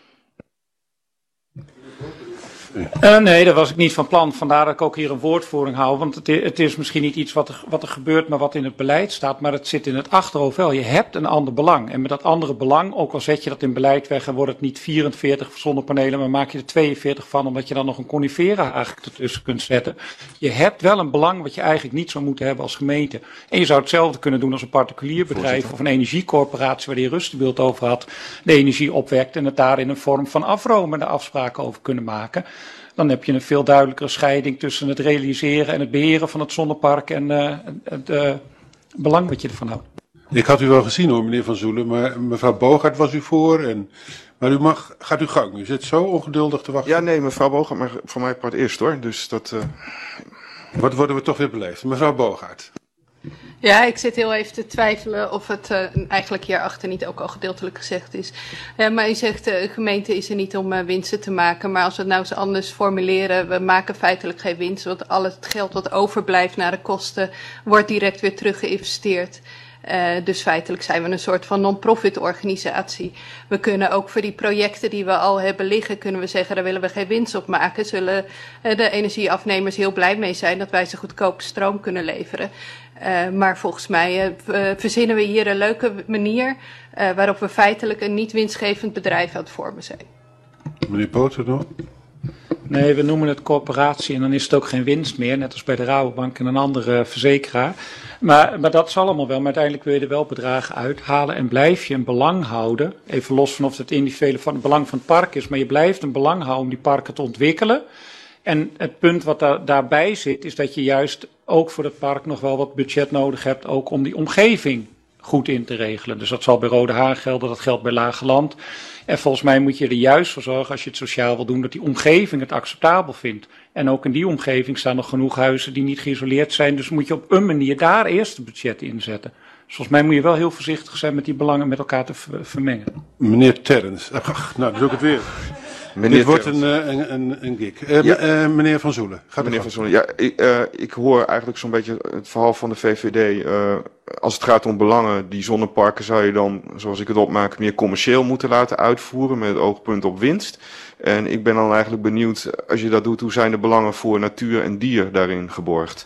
Nee, dat was ik niet van plan. Vandaar dat ik ook hier een woordvoering hou. Want het is misschien niet iets wat er gebeurt, maar wat in het beleid staat. Maar het zit in het achterhoofd wel. Je hebt een ander belang. En met dat andere belang, ook al zet je dat in beleid weg en wordt het niet 44 zonnepanelen, maar maak je er 42 van, omdat je dan nog een conifera eigenlijk ertussen kunt zetten. Je hebt wel een belang wat je eigenlijk niet zou moeten hebben als gemeente. En je zou hetzelfde kunnen doen als een particulier bedrijf of een energiecorporatie waar die Rustenbeeld over had, de energie opwekt en het daar in een vorm van afromende afspraken over kunnen maken. Dan heb je een veel duidelijkere scheiding tussen het realiseren en het beheren van het zonnepark en het belang wat je ervan houdt. Ik had u wel gezien hoor, meneer Van Zoelen, maar mevrouw Boogaard was u voor. Maar gaat uw gang. U zit zo ongeduldig te wachten. Ja, nee, mevrouw Boogaard, maar voor mij part eerst hoor. Dus dat... Wat worden we toch weer beleefd? Mevrouw Boogaard. Ja, ik zit heel even te twijfelen of het eigenlijk hierachter niet ook al gedeeltelijk gezegd is. Maar u zegt, de gemeente is er niet om winsten te maken. Maar als we het nou eens anders formuleren, we maken feitelijk geen winst. Want al het geld wat overblijft naar de kosten wordt direct weer teruggeïnvesteerd. Dus feitelijk zijn we een soort van non-profit organisatie. We kunnen ook voor die projecten die we al hebben liggen, kunnen we zeggen, daar willen we geen winst op maken. Zullen de energieafnemers heel blij mee zijn dat wij ze goedkoop stroom kunnen leveren. Maar volgens mij verzinnen we hier een leuke manier waarop we feitelijk een niet winstgevend bedrijf aan het vormen zijn. Meneer Poter nog? Nee, we noemen het corporatie en dan is het ook geen winst meer, net als bij de Rabobank en een andere verzekeraar. Maar dat is allemaal wel, maar uiteindelijk wil je er wel bedragen uithalen en blijf je een belang houden, even los van of het individuele van het belang van het park is, maar je blijft een belang houden om die parken te ontwikkelen. En het punt wat daarbij zit, is dat je juist ook voor het park nog wel wat budget nodig hebt, ook om die omgeving goed in te regelen. Dus dat zal bij Rode Haan gelden, dat geldt bij Lage Land. En volgens mij moet je er juist voor zorgen, als je het sociaal wil doen, dat die omgeving het acceptabel vindt. En ook in die omgeving staan nog genoeg huizen die niet geïsoleerd zijn. Dus moet je op een manier daar eerst het budget inzetten. Dus volgens mij moet je wel heel voorzichtig zijn met die belangen met elkaar te vermengen. Meneer Terrens. Nou, dan doe ik het weer. Dit wordt een gig. Meneer Van Zoelen. Meneer Van Zoelen, ja, ik hoor eigenlijk zo'n beetje het verhaal van de VVD. Als het gaat om belangen, die zonneparken zou je dan, zoals ik het opmaak, meer commercieel moeten laten uitvoeren met het oogpunt op winst. En ik ben dan eigenlijk benieuwd, als je dat doet, hoe zijn de belangen voor natuur en dier daarin geborgd?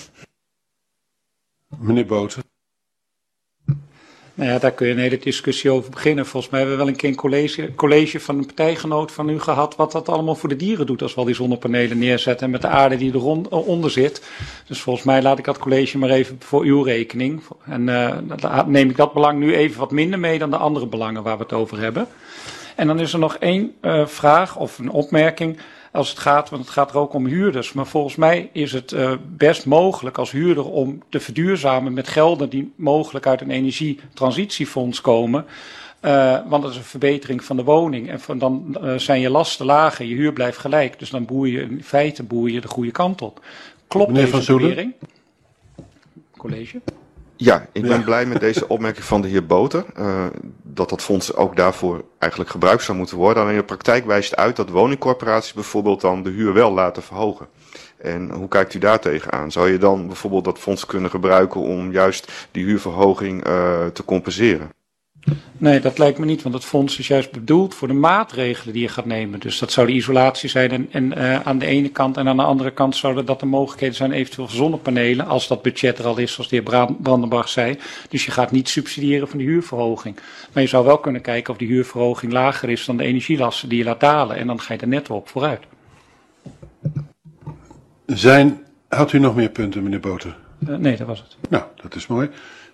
Meneer Boten. Nou ja, daar kun je een hele discussie over beginnen. Volgens mij hebben we wel een keer een college van een partijgenoot van u gehad wat dat allemaal voor de dieren doet als we al die zonnepanelen neerzetten en met de aarde die eronder zit. Dus volgens mij laat ik dat college maar even voor uw rekening. En neem ik dat belang nu even wat minder mee dan de andere belangen waar we het over hebben. En dan is er nog één vraag of een opmerking. Als het gaat, want het gaat er ook om huurders. Maar volgens mij is het best mogelijk als huurder om te verduurzamen met gelden die mogelijk uit een energietransitiefonds komen. Want dat is een verbetering van de woning. En dan zijn je lasten lager, je huur blijft gelijk. Dus dan boer je in feite de goede kant op. Klopt deze bewering? College? Ja, ik ben blij met deze opmerking van de heer Boter. Dat fonds ook daarvoor eigenlijk gebruikt zou moeten worden. Alleen de praktijk wijst uit dat woningcorporaties bijvoorbeeld dan de huur wel laten verhogen. En hoe kijkt u daar tegenaan? Zou je dan bijvoorbeeld dat fonds kunnen gebruiken om juist die huurverhoging te compenseren? Nee, dat lijkt me niet, want het fonds is juist bedoeld voor de maatregelen die je gaat nemen. Dus dat zou de isolatie zijn en aan de ene kant en aan de andere kant zouden dat de mogelijkheden zijn eventueel voor zonnepanelen, als dat budget er al is, zoals de heer Brandenbach zei. Dus je gaat niet subsidiëren van de huurverhoging. Maar je zou wel kunnen kijken of die huurverhoging lager is dan de energielasten die je laat dalen en dan ga je er net op vooruit. Had u nog meer punten, meneer Boter? Nee, dat was het. Nou, dat is mooi.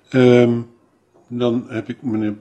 Dan heb ik meneer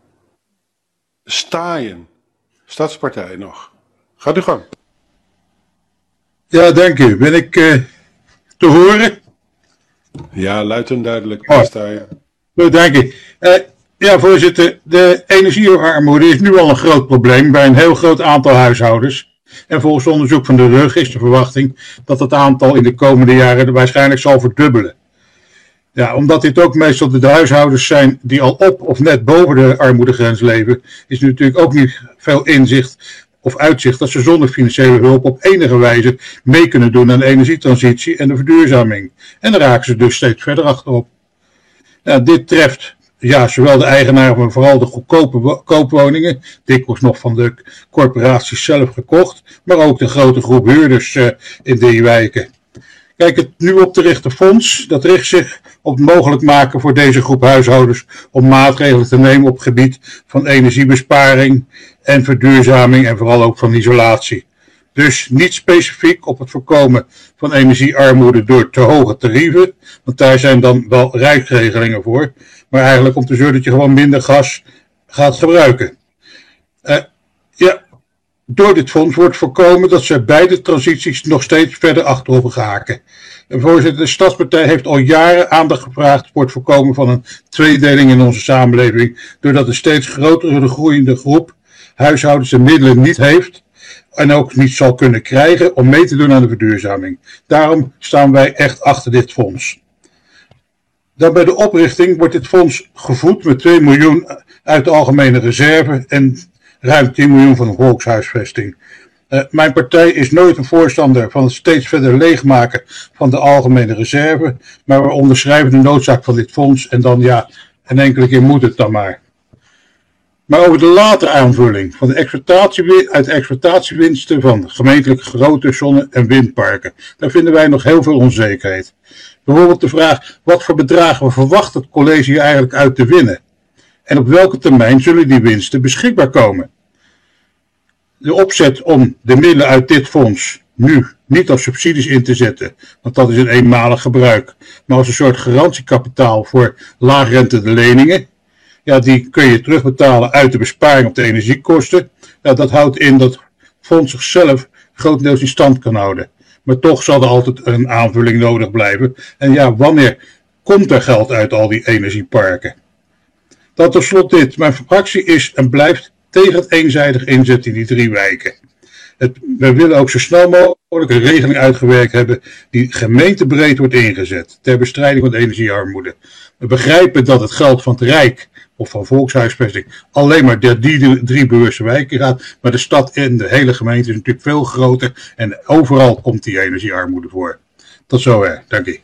Staaien, Stadspartij nog. Gaat u gang. Ja, dank u. Ben ik te horen? Ja, luid en duidelijk, meneer Staaien. Dank u. Ja, voorzitter, de energiearmoede is nu al een groot probleem bij een heel groot aantal huishoudens. En volgens onderzoek van de RUG is de verwachting dat het aantal in de komende jaren waarschijnlijk zal verdubbelen. Ja, omdat dit ook meestal de huishoudens zijn die al op of net boven de armoedegrens leven, is er natuurlijk ook niet veel inzicht of uitzicht dat ze zonder financiële hulp op enige wijze mee kunnen doen aan de energietransitie en de verduurzaming. En dan raken ze dus steeds verder achterop. Ja, dit treft zowel de eigenaren, maar vooral de goedkope koopwoningen, dikwijls nog van de corporaties zelf gekocht, maar ook de grote groep huurders in die wijken. Kijk, het nu op te richten fonds, dat richt zich op het mogelijk maken voor deze groep huishoudens om maatregelen te nemen op het gebied van energiebesparing en verduurzaming en vooral ook van isolatie. Dus niet specifiek op het voorkomen van energiearmoede door te hoge tarieven, want daar zijn dan wel rijksregelingen voor, maar eigenlijk om te zorgen dat je gewoon minder gas gaat gebruiken. Door dit fonds wordt voorkomen dat zij beide transities nog steeds verder achterover haken. En voorzitter, de Stadspartij heeft al jaren aandacht gevraagd voor het voorkomen van een tweedeling in onze samenleving, doordat een steeds grotere groeiende groep huishoudens de middelen niet heeft en ook niet zal kunnen krijgen om mee te doen aan de verduurzaming. Daarom staan wij echt achter dit fonds. Dan bij de oprichting wordt dit fonds gevoed met 2 miljoen uit de algemene reserve en ruim 10 miljoen van de volkshuisvesting. Mijn partij is nooit een voorstander van het steeds verder leegmaken van de algemene reserve, maar we onderschrijven de noodzaak van dit fonds en dan ja, een enkele keer moet het dan maar. Maar over de latere aanvulling van de exploitatiewinsten van gemeentelijke grote zonne- en windparken, daar vinden wij nog heel veel onzekerheid. Bijvoorbeeld de vraag wat voor bedragen verwacht het college hier eigenlijk uit te winnen en op welke termijn zullen die winsten beschikbaar komen. De opzet om de middelen uit dit fonds nu niet als subsidies in te zetten, want dat is een eenmalig gebruik, maar als een soort garantiekapitaal voor laagrentende leningen. Ja, die kun je terugbetalen uit de besparing op de energiekosten. Ja, dat houdt in dat het fonds zichzelf grotendeels in stand kan houden. Maar toch zal er altijd een aanvulling nodig blijven. En ja, wanneer komt er geld uit al die energieparken? Dan tot slot dit. Mijn fractie is en blijft tegen het eenzijdig inzetten in die 3 wijken. We willen ook zo snel mogelijk een regeling uitgewerkt hebben die gemeentebreed wordt ingezet ter bestrijding van de energiearmoede. We begrijpen dat het geld van het Rijk of van volkshuisvesting alleen maar die 3 bewuste wijken gaat, maar de stad en de hele gemeente is natuurlijk veel groter en overal komt die energiearmoede voor. Tot zover, dank u.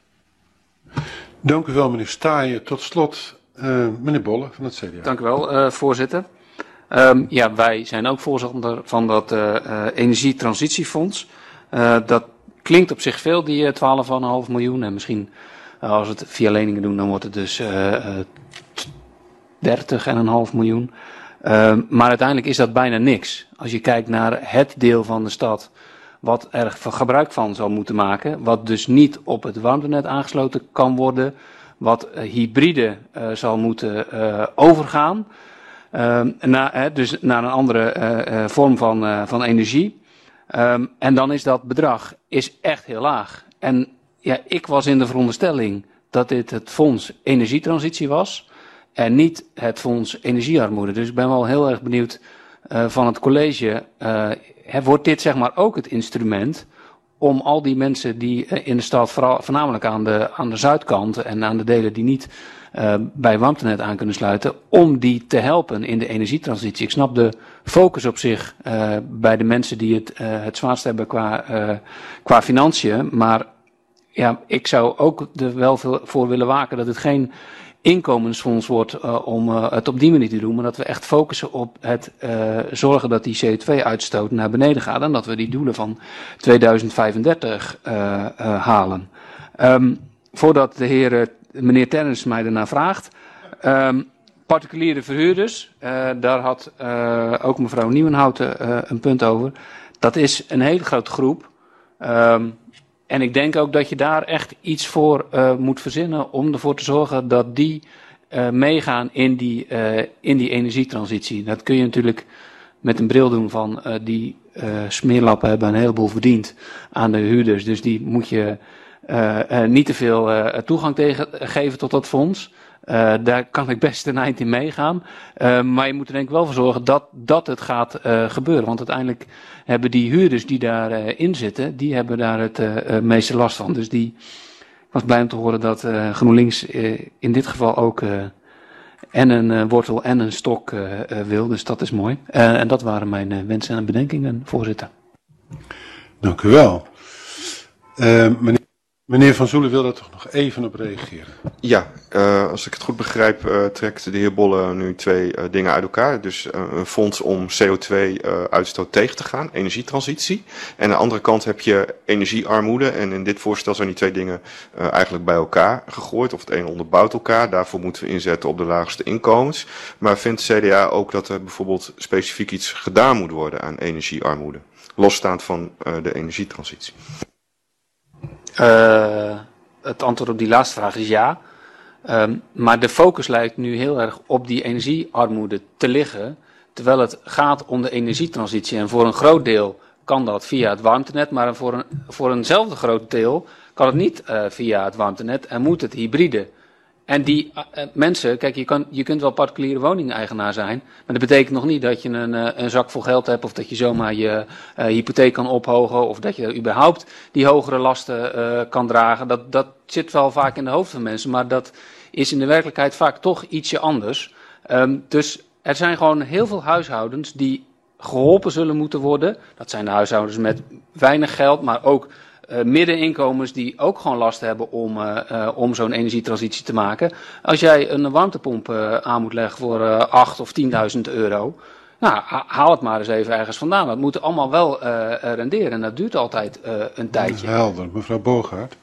Dank u wel, meneer Staaien. Tot slot, meneer Bolle van het CDA. Dank u wel, voorzitter. Ja, wij zijn ook voorstander van dat energietransitiefonds. Dat klinkt op zich veel, die 12,5 miljoen. En misschien als we het via leningen doen, dan wordt het dus 30,5 miljoen. Maar uiteindelijk is dat bijna niks. Als je kijkt naar het deel van de stad wat er gebruik van zal moeten maken, wat dus niet op het warmtenet aangesloten kan worden, wat hybride zal moeten overgaan. Dus naar een andere vorm van energie. En dan is dat bedrag echt heel laag. En ja, ik was in de veronderstelling dat dit het fonds energietransitie was en niet het fonds energiearmoede. Dus ik ben wel heel erg benieuwd van het college. Wordt dit zeg maar ook het instrument om al die mensen die in de stad, voornamelijk aan de zuidkant en aan de delen die niet bij warmtenet aan kunnen sluiten, om die te helpen in de energietransitie. Ik snap de focus op zich bij de mensen die het zwaarst hebben qua financiën, maar ja, ik zou ook er wel voor willen waken dat het geen inkomensfonds wordt om het op die manier te doen, maar dat we echt focussen op het zorgen dat die CO2-uitstoot naar beneden gaat en dat we die doelen van 2035 halen. Voordat de meneer Ternens mij daarna vraagt, particuliere verhuurders, daar had ook mevrouw Nieuwenhouten een punt over. Dat is een hele grote groep. En ik denk ook dat je daar echt iets voor moet verzinnen om ervoor te zorgen dat die meegaan in die energietransitie. Dat kun je natuurlijk met een bril doen van die smeerlappen hebben een heleboel verdiend aan de huurders. Dus die moet je niet te veel toegang geven tot dat fonds. Daar kan ik best een eind in meegaan. Maar je moet er denk ik wel voor zorgen dat het gaat gebeuren. Want uiteindelijk hebben die huurders die daarin zitten, die hebben daar het meeste last van. Dus ik was blij om te horen dat GroenLinks in dit geval ook en een wortel en een stok wil. Dus dat is mooi. En dat waren mijn wensen en bedenkingen, voorzitter. Dank u wel. Meneer Van Zoelen wil daar toch nog even op reageren? Ja, als ik het goed begrijp trekt de heer Bolle nu 2 dingen uit elkaar. Dus een fonds om CO2-uitstoot tegen te gaan, energietransitie. En aan de andere kant heb je energiearmoede. En in dit voorstel zijn die 2 dingen eigenlijk bij elkaar gegooid. Of het een onderbouwt elkaar. Daarvoor moeten we inzetten op de laagste inkomens. Maar vindt CDA ook dat er bijvoorbeeld specifiek iets gedaan moet worden aan energiearmoede? Losstaand van de energietransitie. Het antwoord op die laatste vraag is ja. Maar de focus lijkt nu heel erg op die energiearmoede te liggen, Terwijl het gaat om de energietransitie. En voor een groot deel kan dat via het warmtenet, maar voor eenzelfde groot deel kan het niet via het warmtenet en moet het hybride. En die mensen, kijk, je kunt wel particuliere woningeigenaar zijn, maar dat betekent nog niet dat je een zak vol geld hebt of dat je zomaar je hypotheek kan ophogen of dat je überhaupt die hogere lasten kan dragen. Dat zit wel vaak in de hoofd van mensen, maar dat is in de werkelijkheid vaak toch ietsje anders. Dus er zijn gewoon heel veel huishoudens die geholpen zullen moeten worden. Dat zijn de huishoudens met weinig geld, maar ook middeninkomens die ook gewoon last hebben om zo'n energietransitie te maken. Als jij een warmtepomp aan moet leggen voor 8.000 of 10.000 euro, nou, haal het maar eens even ergens vandaan. Dat moet allemaal wel renderen en dat duurt altijd een tijdje. Helder, mevrouw Bogaert.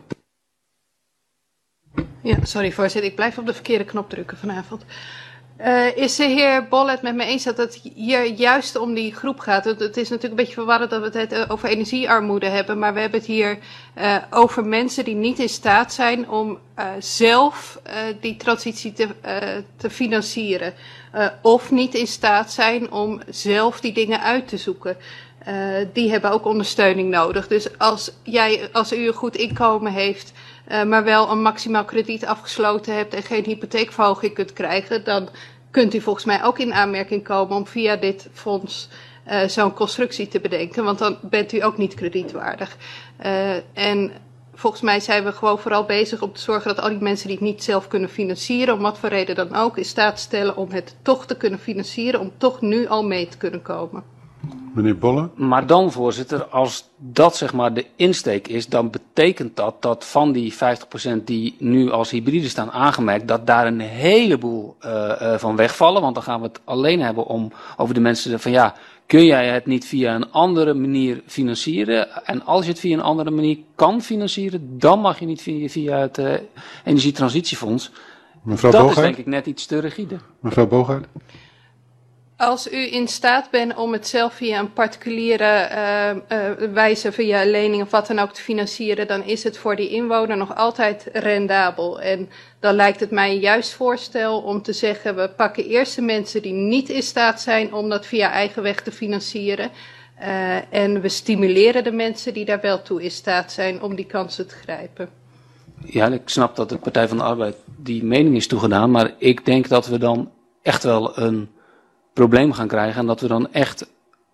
Ja, sorry voorzitter, ik blijf op de verkeerde knop drukken vanavond. Is de heer Boll het met me eens dat het hier juist om die groep gaat? Het is natuurlijk een beetje verwarrend dat we het over energiearmoede hebben, maar we hebben het hier over mensen die niet in staat zijn om zelf die transitie te financieren. Of niet in staat zijn om zelf die dingen uit te zoeken. Die hebben ook ondersteuning nodig. Dus als u een goed inkomen heeft, maar wel een maximaal krediet afgesloten hebt en geen hypotheekverhoging kunt krijgen, dan kunt u volgens mij ook in aanmerking komen om via dit fonds zo'n constructie te bedenken, want dan bent u ook niet kredietwaardig. En volgens mij zijn we gewoon vooral bezig om te zorgen dat al die mensen die het niet zelf kunnen financieren, om wat voor reden dan ook, in staat stellen om het toch te kunnen financieren, om toch nu al mee te kunnen komen. Meneer Bolle? Maar dan, voorzitter, als dat zeg maar de insteek is, dan betekent dat van die 50% die nu als hybride staan aangemerkt, dat daar een heleboel van wegvallen. Want dan gaan we het alleen hebben over de mensen van ja, kun jij het niet via een andere manier financieren? En als je het via een andere manier kan financieren, dan mag je niet via het energietransitiefonds. Mevrouw dat Bogaert? is denk ik net iets te rigide. Mevrouw Bogaert? Als u in staat bent om het zelf via een particuliere wijze, via lening of wat dan ook te financieren, dan is het voor die inwoner nog altijd rendabel. En dan lijkt het mij een juist voorstel om te zeggen, we pakken eerst de mensen die niet in staat zijn om dat via eigen weg te financieren. En we stimuleren de mensen die daar wel toe in staat zijn om die kansen te grijpen. Ja, ik snap dat de Partij van de Arbeid die mening is toegedaan, maar ik denk dat we dan echt wel een probleem gaan krijgen en dat we dan echt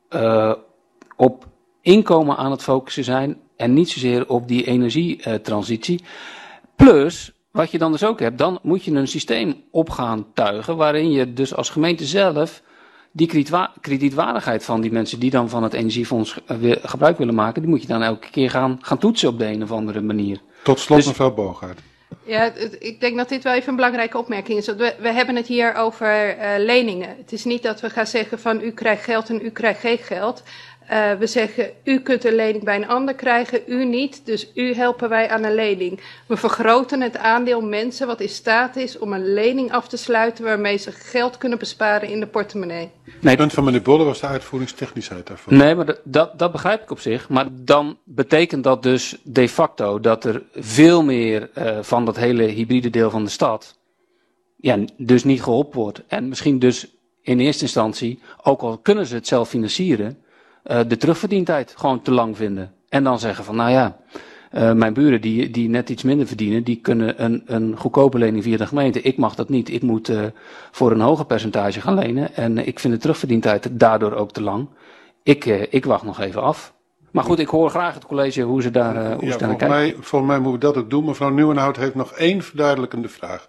op inkomen aan het focussen zijn en niet zozeer op die energietransitie. Plus, wat je dan dus ook hebt, dan moet je een systeem op gaan tuigen waarin je dus als gemeente zelf die kredietwaardigheid van die mensen die dan van het energiefonds gebruik willen maken, die moet je dan elke keer gaan toetsen op de een of andere manier. Tot slot, Dus, mevrouw Bogaert. Ja, ik denk dat dit wel even een belangrijke opmerking is. We hebben het hier over leningen. Het is niet dat we gaan zeggen van u krijgt geld en u krijgt geen geld. We zeggen u kunt een lening bij een ander krijgen, u niet. Dus u helpen wij aan een lening. We vergroten het aandeel mensen wat in staat is om een lening af te sluiten waarmee ze geld kunnen besparen in de portemonnee. Het punt van meneer Bolle was de uitvoeringstechnischheid daarvan. Nee, maar dat begrijp ik op zich. Maar dan betekent dat dus de facto dat er veel meer van dat hele hybride deel van de stad dus niet geholpen wordt. En misschien dus in eerste instantie, ook al kunnen ze het zelf financieren, de terugverdientijd gewoon te lang vinden. En dan zeggen van, nou ja, mijn buren die net iets minder verdienen, die kunnen een goedkope lening via de gemeente. Ik mag dat niet. Ik moet voor een hoger percentage gaan lenen. En ik vind de terugverdientijd daardoor ook te lang. Ik wacht nog even af. Maar goed, ik hoor graag het college hoe ze daar naar kijken. Volgens mij moeten we dat ook doen. Mevrouw Nieuwenhout heeft nog één verduidelijkende vraag.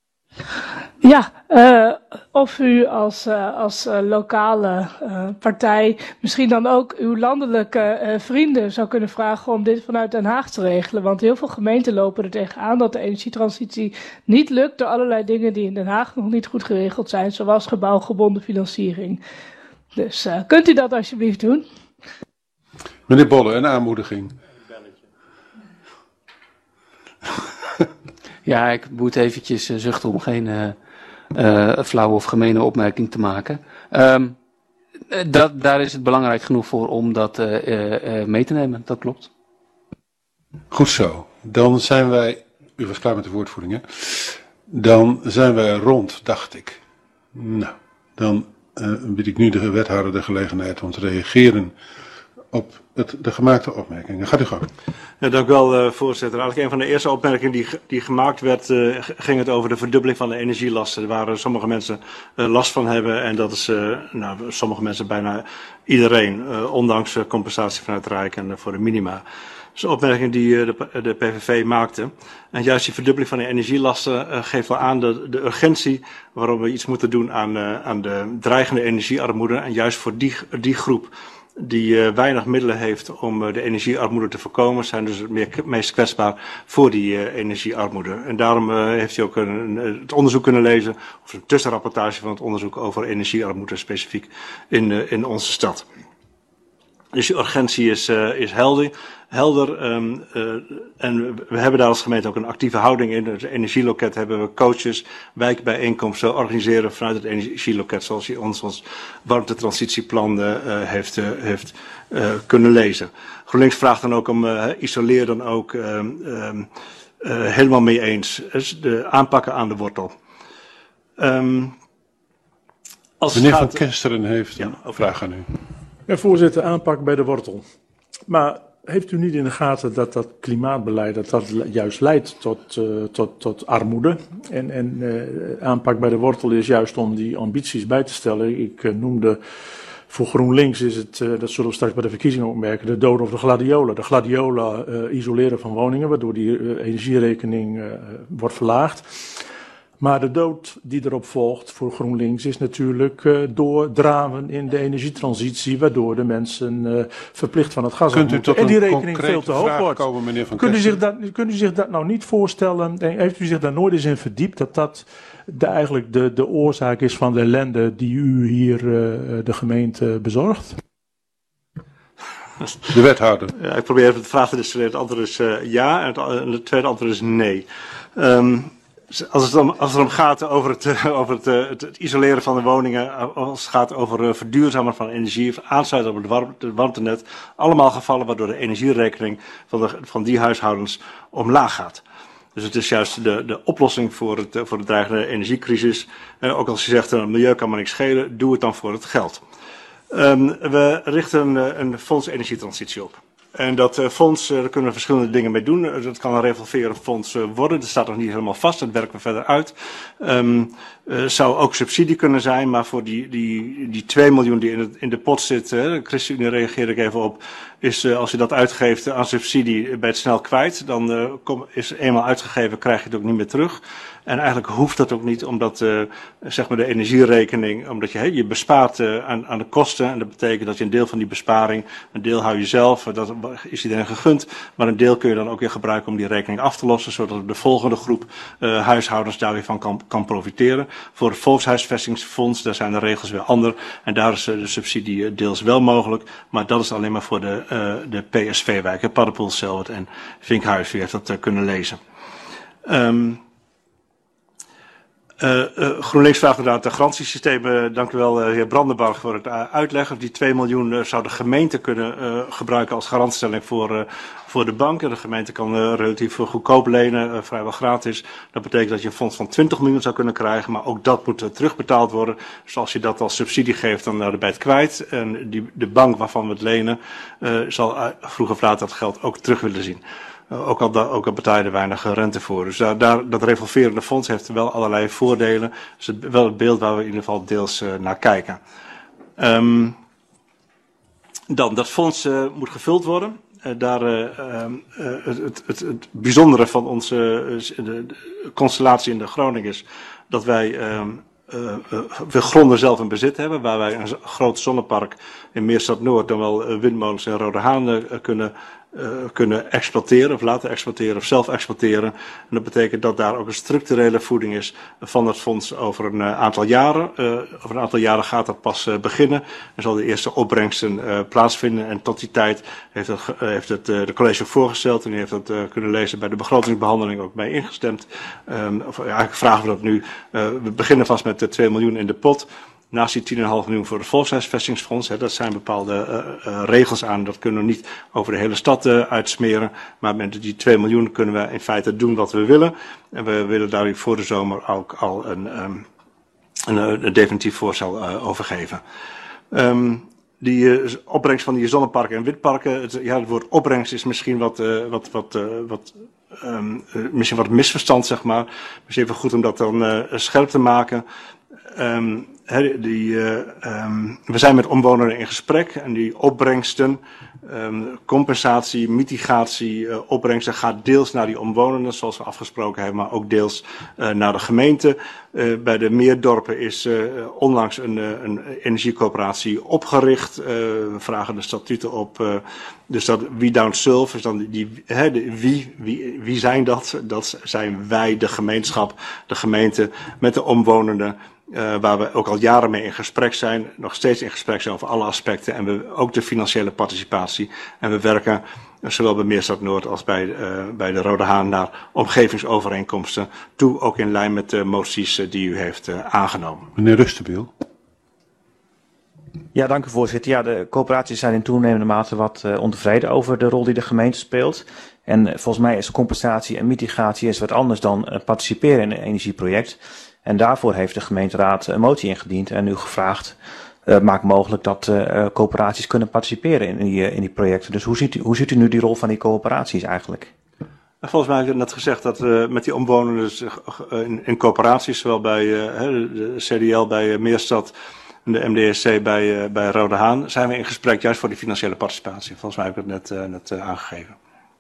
Ja, of u als lokale partij misschien dan ook uw landelijke vrienden zou kunnen vragen om dit vanuit Den Haag te regelen. Want heel veel gemeenten lopen er tegenaan dat de energietransitie niet lukt door allerlei dingen die in Den Haag nog niet goed geregeld zijn, zoals gebouwgebonden financiering. Dus kunt u dat alsjeblieft doen? Meneer Bolle, een aanmoediging. Ja, ik moet eventjes zuchten om geen flauwe of gemene opmerking te maken. Daar is het belangrijk genoeg voor om dat mee te nemen, dat klopt. Goed zo. Dan zijn wij, u was klaar met de woordvoering hè? Dan zijn wij rond, dacht ik. Nou, dan bied ik nu de wethouder de gelegenheid om te reageren op de gemaakte opmerkingen. Gaat u gang. Ja, dank u wel, voorzitter. Eigenlijk een van de eerste opmerkingen die gemaakt werd, ging het over de verdubbeling van de energielasten, waar sommige mensen last van hebben. En dat is sommige mensen bijna iedereen, ondanks compensatie vanuit het Rijk en voor de minima. Dat is een opmerking die de PVV maakte. En juist die verdubbeling van de energielasten geeft wel aan de urgentie waarom we iets moeten doen aan de dreigende energiearmoede. En juist voor die groep die weinig middelen heeft om de energiearmoede te voorkomen, zijn dus het meest kwetsbaar voor die energiearmoede. En daarom heeft hij ook het onderzoek kunnen lezen, of een tussenrapportage van het onderzoek over energiearmoede specifiek in onze stad. Dus die urgentie is helder. En we hebben daar als gemeente ook een actieve houding in. Het energieloket hebben we coaches, wijkbijeenkomsten organiseren vanuit het energieloket, zoals hij ons warmtetransitieplan heeft kunnen lezen. GroenLinks vraagt dan ook om isoleer dan ook helemaal mee eens. Dus de aanpakken aan de wortel. Meneer Van Kesteren heeft een vraag aan u. Ja, voorzitter, aanpak bij de wortel. Maar heeft u niet in de gaten dat klimaatbeleid dat juist leidt tot armoede? En aanpak bij de wortel is juist om die ambities bij te stellen. Ik noemde voor GroenLinks is het, dat zullen we straks bij de verkiezingen ook merken, de doden of de gladiolen. De gladiolen isoleren van woningen, waardoor die energierekening wordt verlaagd. Maar de dood die erop volgt voor GroenLinks is natuurlijk doordraven in de energietransitie, waardoor de mensen verplicht van het gas af moeten. En die rekening veel te hoog wordt. Komen, meneer Van Kunt u zich dat nou niet voorstellen? Heeft u zich daar nooit eens in verdiept dat eigenlijk de oorzaak is van de ellende die u hier de gemeente bezorgt? De wethouder. Ja, ik probeer even de vraag te distilleren. Het antwoord is ja en het tweede antwoord is nee. Als het erom gaat over het isoleren van de woningen, als het gaat over verduurzamen van energie, aansluiten op het warmtenet, allemaal gevallen waardoor de energierekening van die huishoudens omlaag gaat. Dus het is juist de oplossing voor de dreigende energiecrisis. Ook als je zegt, het milieu kan maar niks schelen, doe het dan voor het geld. We richten een fonds energietransitie op. En dat fonds, daar kunnen we verschillende dingen mee doen. Dat kan een revolverend fonds worden. Dat staat nog niet helemaal vast. Dat werken we verder uit. Zou ook subsidie kunnen zijn. Maar voor die 2 miljoen die in de pot zit, de ChristenUnie reageer ik even op, is als je dat uitgeeft aan subsidie, ben je het snel kwijt. Dan is het eenmaal uitgegeven, krijg je het ook niet meer terug. En eigenlijk hoeft dat ook niet, omdat zeg maar de energierekening, omdat je bespaart aan de kosten. En dat betekent dat je een deel van die besparing, een deel hou je zelf, dat is iedereen gegund. Maar een deel kun je dan ook weer gebruiken om die rekening af te lossen, zodat de volgende groep huishoudens daar weer van kan profiteren. Voor het Volkshuisvestingsfonds, daar zijn de regels weer ander. En daar is de subsidie deels wel mogelijk. Maar dat is alleen maar voor de PSV-wijken, Paddepoel, Selwerd en Vinkhuis. U heeft dat kunnen lezen. GroenLinks vraagt inderdaad de garantiesystemen. Dank u wel, heer Brandenburg, voor het uitleggen. Die 2 miljoen zou de gemeente kunnen gebruiken als garantstelling voor de banken. De gemeente kan relatief goedkoop lenen, vrijwel gratis. Dat betekent dat je een fonds van 20 miljoen zou kunnen krijgen, maar ook dat moet terugbetaald worden. Dus als je dat als subsidie geeft, dan ben je het kwijt. En de bank waarvan we het lenen, zal vroeg of laat dat geld ook terug willen zien. Ook al betaal je er weinig rente voor. Dus dat revolverende fonds heeft wel allerlei voordelen. Dus wel het beeld waar we in ieder geval deels naar kijken. Dan, dat fonds moet gevuld worden. Het bijzondere van onze de constellatie in de Groningen is dat wij we gronden zelf in bezit hebben, waar wij een groot zonnepark in Meerstad Noord, dan wel windmolens in Roodehaan kunnen exploiteren of laten exploiteren of zelf exploiteren. En dat betekent dat daar ook een structurele voeding is van het fonds over een aantal jaren. Over een aantal jaren gaat dat pas beginnen en zal de eerste opbrengsten plaatsvinden. En tot die tijd heeft het de college ook voorgesteld en u heeft dat kunnen lezen bij de begrotingsbehandeling ook mee ingestemd. Eigenlijk vragen we dat nu. We beginnen vast met 2 miljoen in de pot. Naast die 10,5 miljoen voor het Volkshuisvestingsfonds, dat zijn bepaalde regels aan, dat kunnen we niet over de hele stad uitsmeren. Maar met die 2 miljoen kunnen we in feite doen wat we willen. En we willen daar voor de zomer ook al een definitief voorstel overgeven. Die opbrengst van die zonneparken en windparken, het woord opbrengst is misschien misschien wat misverstand, zeg maar. Het is even goed om dat dan scherp te maken. We zijn met omwonenden in gesprek en die opbrengsten, compensatie, mitigatie, opbrengsten gaat deels naar die omwonenden, zoals we afgesproken hebben, maar ook deels naar de gemeente. Bij de Meerdorpen is onlangs een energiecoöperatie opgericht. We vragen de statuten op. Dus dat We Down Self is dan wie zijn dat? Dat zijn wij, de gemeenschap, de gemeente, met de omwonenden. Waar we ook al jaren mee in gesprek zijn, nog steeds in gesprek zijn over alle aspecten en we ook de financiële participatie. En we werken zowel bij Meerstad Noord als bij de Rode Haan naar omgevingsovereenkomsten toe, ook in lijn met de moties die u heeft aangenomen. Meneer Rustebeel. Ja, dank u voorzitter. Ja, de coöperaties zijn in toenemende mate wat ontevreden over de rol die de gemeente speelt. En volgens mij is compensatie en mitigatie wat anders dan participeren in een energieproject. En daarvoor heeft de gemeenteraad een motie ingediend en u gevraagd, maak mogelijk dat coöperaties kunnen participeren in die projecten. Dus hoe ziet u nu die rol van die coöperaties eigenlijk? Volgens mij heb ik net gezegd dat we met die omwonenden in coöperaties, zowel bij de CDL bij Meerstad en de MDSC bij Rode Haan, zijn we in gesprek juist voor die financiële participatie. Volgens mij heb ik het net aangegeven.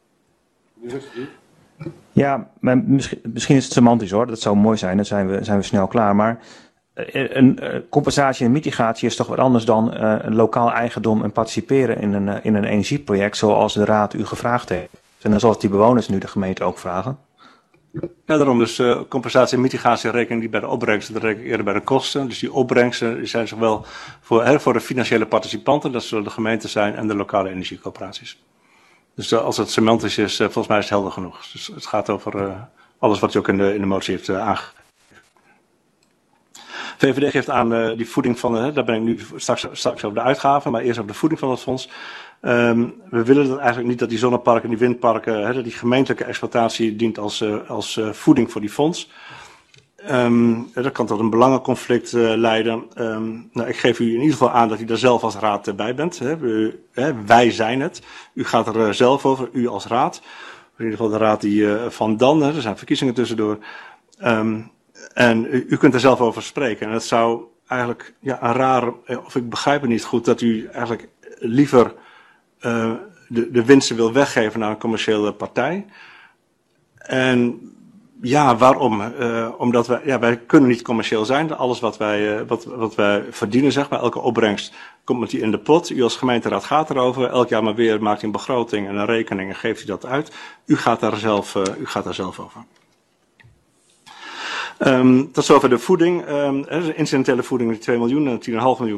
Ja, maar misschien is het semantisch hoor, dat zou mooi zijn, dan zijn we snel klaar. Maar een compensatie en mitigatie is toch wat anders dan een lokaal eigendom en participeren in een energieproject zoals de raad u gevraagd heeft. En zoals die bewoners nu de gemeente ook vragen. Ja, daarom dus compensatie en mitigatie rekenen die bij de opbrengsten, dat rekenen eerder bij de kosten. Dus die opbrengsten zijn zowel voor de financiële participanten, dat zullen de gemeenten zijn, en de lokale energiecoöperaties. Dus als het semantisch is, volgens mij is het helder genoeg. Dus het gaat over alles wat u ook in de motie heeft aangegeven. VVD geeft aan die voeding van, daar ben ik nu straks over de uitgaven, maar eerst over de voeding van het fonds. We willen dat eigenlijk niet dat die zonneparken en die windparken, die gemeentelijke exploitatie dient als voeding voor die fonds. Dat kan tot een belangenconflict leiden. Ik geef u in ieder geval aan dat u daar zelf als raad bij bent. Wij zijn het. U gaat er zelf over, u als raad. In ieder geval de raad die van dan, er zijn verkiezingen tussendoor. En u kunt er zelf over spreken. En het zou eigenlijk een rare, of ik begrijp het niet goed, dat u eigenlijk liever de winsten wil weggeven naar een commerciële partij. En ja, waarom? Omdat wij kunnen niet commercieel zijn. Alles wat wij verdienen, zeg maar, elke opbrengst komt met die in de pot. U als gemeenteraad gaat erover. Elk jaar maar weer maakt u een begroting en een rekening en geeft u dat uit. U gaat daar zelf over. Tot zover de voeding. De incidentele voeding met 2 miljoen en 10,5 miljoen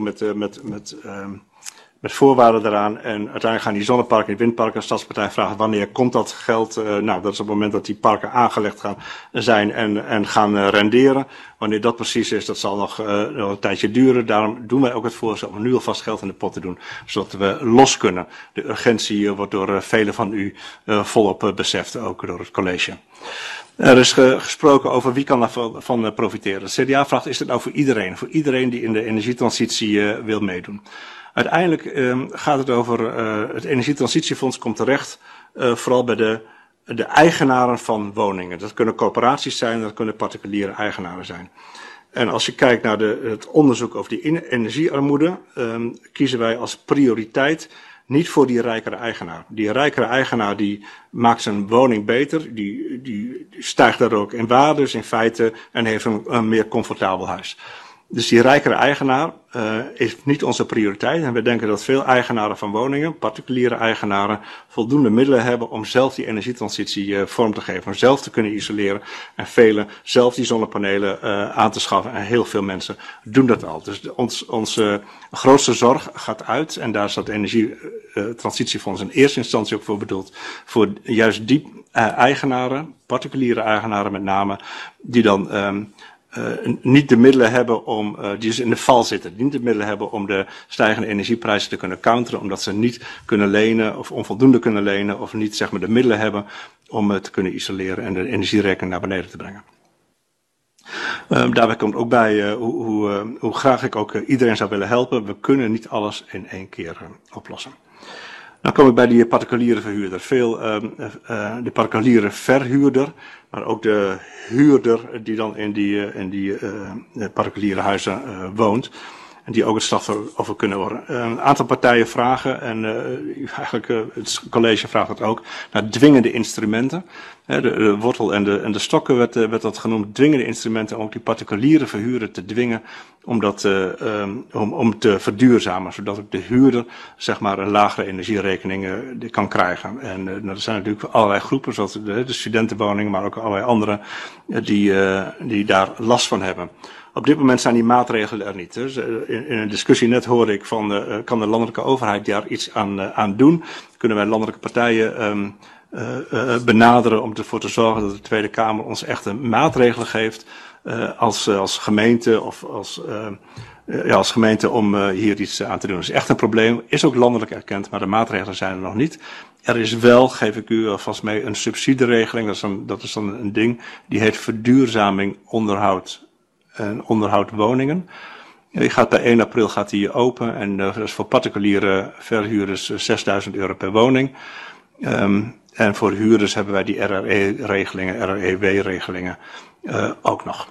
met voorwaarden eraan. En uiteindelijk gaan die zonneparken en die windparken, de Stadspartij vragen wanneer komt dat geld. Dat is op het moment dat die parken aangelegd gaan zijn en gaan renderen. Wanneer dat precies is, dat zal nog een tijdje duren. Daarom doen wij ook het voorstel om nu alvast geld in de pot te doen, zodat we los kunnen. De urgentie wordt door velen van u volop beseft, ook door het college. Er is gesproken over wie kan daarvan profiteren. De CDA vraagt, is het nou voor iedereen? Voor iedereen die in de energietransitie wil meedoen. Uiteindelijk gaat het over, het Energietransitiefonds komt terecht, vooral bij de eigenaren van woningen. Dat kunnen coöperaties zijn, dat kunnen particuliere eigenaren zijn. En als je kijkt naar het onderzoek over die energiearmoede, kiezen wij als prioriteit niet voor die rijkere eigenaar. Die rijkere eigenaar die maakt zijn woning beter, die stijgt daar ook in waarde, dus in feite, en heeft een meer comfortabel huis. Dus die rijkere eigenaar is niet onze prioriteit. En we denken dat veel eigenaren van woningen, particuliere eigenaren, voldoende middelen hebben om zelf die energietransitie vorm te geven. Om zelf te kunnen isoleren en velen zelf die zonnepanelen aan te schaffen. En heel veel mensen doen dat al. Dus onze grootste zorg gaat uit, en daar is dat Energietransitiefonds in eerste instantie ook voor bedoeld, voor juist die eigenaren, particuliere eigenaren met name, die dan niet de middelen hebben die dus in de val zitten, niet de middelen hebben om de stijgende energieprijzen te kunnen counteren, omdat ze niet kunnen lenen of onvoldoende kunnen lenen of niet, zeg maar, de middelen hebben om te kunnen isoleren en de energierekening naar beneden te brengen. Daarbij komt ook bij hoe graag ik ook iedereen zou willen helpen. We kunnen niet alles in één keer oplossen. Dan kom ik bij die particuliere verhuurder. De particuliere verhuurder, maar ook de huurder die dan in die particuliere huizen woont. En die ook het slachtoffer kunnen worden. Een aantal partijen vragen, en eigenlijk het college vraagt het ook, naar dwingende instrumenten. De wortel en de stokken werd dat genoemd, dwingende instrumenten om ook die particuliere verhuurder te dwingen om te verduurzamen, zodat ook de huurder zeg maar een lagere energierekening kan krijgen. En er zijn natuurlijk allerlei groepen, zoals de studentenwoningen, maar ook allerlei andere die daar last van hebben. Op dit moment zijn die maatregelen er niet. Dus in een discussie net hoorde ik van, kan de landelijke overheid daar iets aan doen? Kunnen wij landelijke partijen benaderen om ervoor te zorgen dat de Tweede Kamer ons echt een maatregelen geeft als gemeente of als gemeente om hier iets aan te doen. Dat is echt een probleem, is ook landelijk erkend, maar de maatregelen zijn er nog niet. Er is wel, geef ik u alvast mee, een subsidieregeling, dat is dan een ding, die heet verduurzaming onderhoud woningen. Die gaat per 1 april open en dat is voor particuliere verhuurders €6.000 per woning. En voor huurders hebben wij die RRE-regelingen, RREW-regelingen ook nog.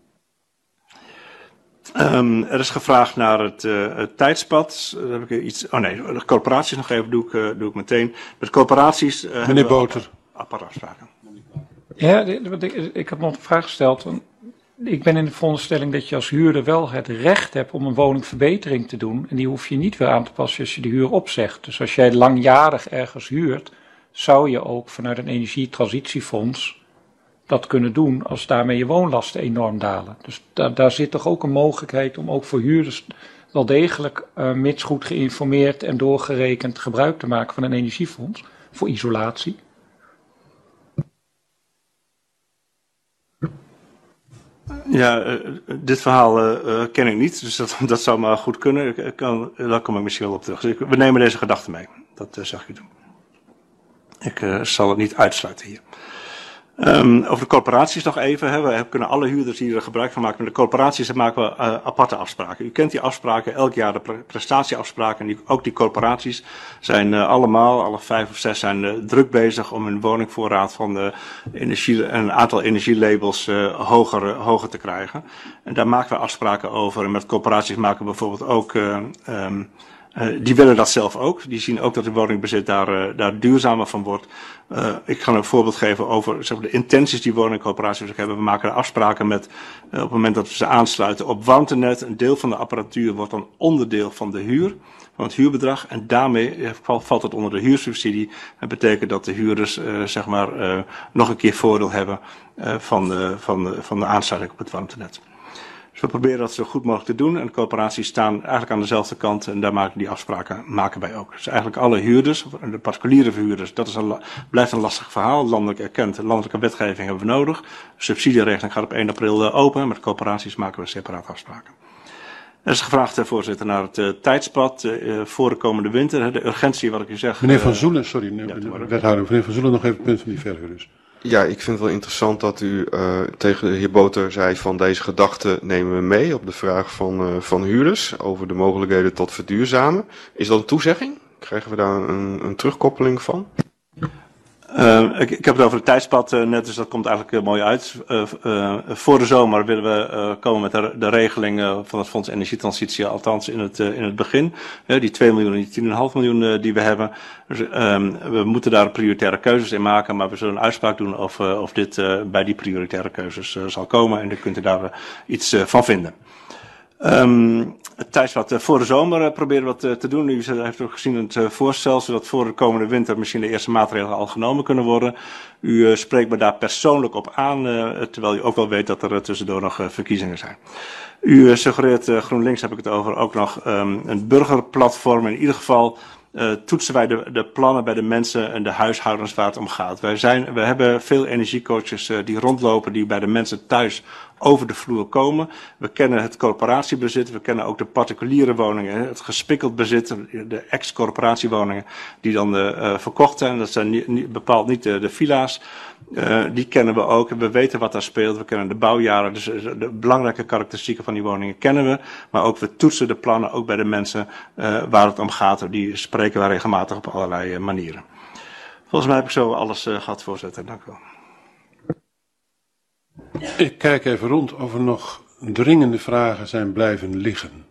Er is gevraagd naar het tijdspad. Daar heb ik iets. Oh nee, de corporaties nog even doe ik meteen. Met corporaties. Meneer Boter. Aparte afspraken. Ja, ik heb nog een vraag gesteld. Ik ben in de veronderstelling dat je als huurder wel het recht hebt om een woningverbetering te doen. En die hoef je niet weer aan te passen als je de huur opzegt. Dus als jij langjarig ergens huurt, zou je ook vanuit een energietransitiefonds dat kunnen doen als daarmee je woonlasten enorm dalen. Dus daar zit toch ook een mogelijkheid om ook voor huurders wel degelijk, mits goed geïnformeerd en doorgerekend, gebruik te maken van een energiefonds voor isolatie. Ja, dit verhaal ken ik niet, dus dat zou maar goed kunnen. Daar kom ik misschien wel op terug. Dus we nemen deze gedachte mee, dat zeg ik u doen. Ik zal het niet uitsluiten hier. Over de corporaties nog even. We kunnen alle huurders hier er gebruik van maken. Met de corporaties maken we aparte afspraken. U kent die afspraken, elk jaar de prestatieafspraken. En ook die corporaties zijn allemaal, alle 5 of 6 zijn druk bezig om hun woningvoorraad van de energie en een aantal energielabels hoger te krijgen. En daar maken we afspraken over. En met corporaties maken we bijvoorbeeld ook die willen dat zelf ook. Die zien ook dat de woningbezit daar duurzamer van wordt. Ik ga een voorbeeld geven over zeg maar, de intenties die woningcorporaties ook hebben. We maken afspraken met, op het moment dat we ze aansluiten op warmtenet. Een deel van de apparatuur wordt dan onderdeel van de huur, van het huurbedrag. En daarmee valt het onder de huursubsidie. Dat betekent dat de huurders zeg maar, nog een keer voordeel hebben van de aansluiting op het warmtenet. Dus we proberen dat zo goed mogelijk te doen. En de corporaties staan eigenlijk aan dezelfde kant. En daar maken die afspraken wij ook. Dus eigenlijk alle huurders, de particuliere verhuurders, dat blijft een lastig verhaal. Landelijk erkend, landelijke wetgeving hebben we nodig. De subsidieregeling gaat op 1 april open. Met corporaties maken we separate afspraken. Er is gevraagd, voorzitter, naar het tijdspad voor de komende winter. De urgentie, wat ik u zeg. Meneer Van Zoelen, wethouder. Meneer Van Zoelen, nog even het punt van die verhuurders. Ja, ik vind het wel interessant dat u tegen de heer Boter zei van deze gedachte nemen we mee op de vraag van huurders over de mogelijkheden tot verduurzamen. Is dat een toezegging? Krijgen we daar een terugkoppeling van? Ik heb het over het tijdspad net, dus dat komt eigenlijk mooi uit. Voor de zomer willen we komen met de regeling van het Fonds Energietransitie, althans in het begin. Die 2 miljoen en die 10,5 miljoen die we hebben. Dus, we moeten daar prioritaire keuzes in maken, maar we zullen een uitspraak doen of dit bij die prioritaire keuzes zal komen. En dan kunt u daar iets van vinden. Het tijdspad voor de zomer proberen we wat te doen. U heeft ook gezien het voorstel, zodat voor de komende winter misschien de eerste maatregelen al genomen kunnen worden. U spreekt me daar persoonlijk op aan, terwijl u ook wel weet dat er tussendoor nog verkiezingen zijn. U suggereert, GroenLinks heb ik het over, ook nog een burgerplatform. In ieder geval toetsen wij de plannen bij de mensen en de huishoudens waar het om gaat. We hebben veel energiecoaches die rondlopen, die bij de mensen thuis over de vloer komen. We kennen het corporatiebezit, we kennen ook de particuliere woningen, het gespikkeld bezit, de ex-corporatiewoningen die dan verkocht zijn. Dat zijn bepaald niet de villa's. Die kennen we ook en we weten wat daar speelt. We kennen de bouwjaren, dus de belangrijke karakteristieken van die woningen kennen we. Maar ook we toetsen de plannen ook bij de mensen waar het om gaat. Die spreken we regelmatig op allerlei manieren. Volgens mij heb ik zo alles gehad, voorzitter. Dank u wel. Ik kijk even rond of er nog dringende vragen zijn blijven liggen.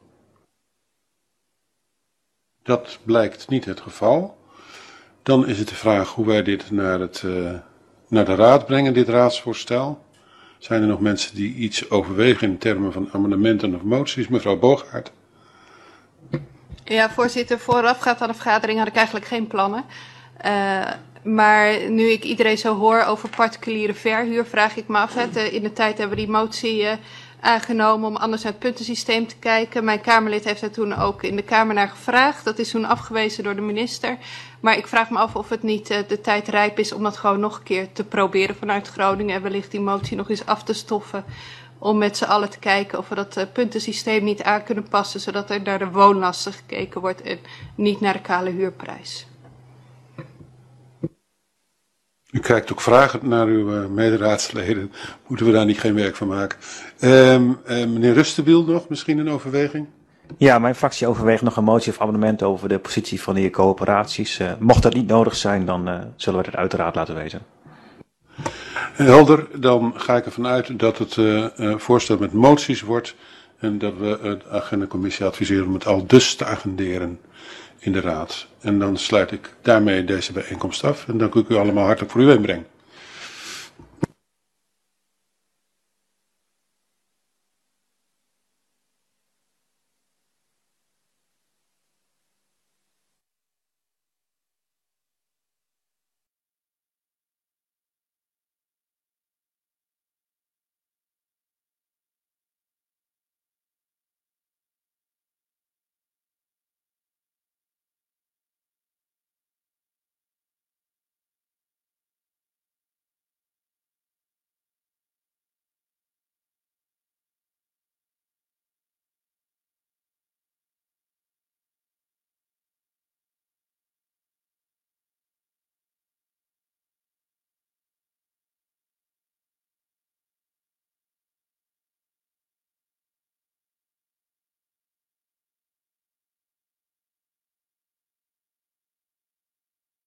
Dat blijkt niet het geval. Dan is het de vraag hoe wij dit naar de raad brengen, dit raadsvoorstel. Zijn er nog mensen die iets overwegen in termen van amendementen of moties? Mevrouw Boogaard. Ja, voorzitter, voorafgaand aan de vergadering had ik eigenlijk geen plannen. Maar nu ik iedereen zo hoor over particuliere verhuur, vraag ik me af. In de tijd hebben we die motie aangenomen om anders naar het puntensysteem te kijken. Mijn Kamerlid heeft daar toen ook in de Kamer naar gevraagd. Dat is toen afgewezen door de minister. Maar ik vraag me af of het niet de tijd rijp is om dat gewoon nog een keer te proberen vanuit Groningen. En wellicht die motie nog eens af te stoffen. Om met z'n allen te kijken of we dat puntensysteem niet aan kunnen passen. Zodat er naar de woonlasten gekeken wordt en niet naar de kale huurprijs. U kijkt ook vragend naar uw mederaadsleden. Moeten we daar niet geen werk van maken? Meneer Rustenbiel nog, misschien een overweging? Ja, mijn fractie overweegt nog een motie of amendement over de positie van de coöperaties. Mocht dat niet nodig zijn, dan zullen we het uiteraard laten weten. Helder, dan ga ik ervan uit dat het voorstel met moties wordt. En dat we de agendacommissie adviseren om het al dus te agenderen in de raad. En dan sluit ik daarmee deze bijeenkomst af. En dank ik u allemaal hartelijk voor uw inbreng.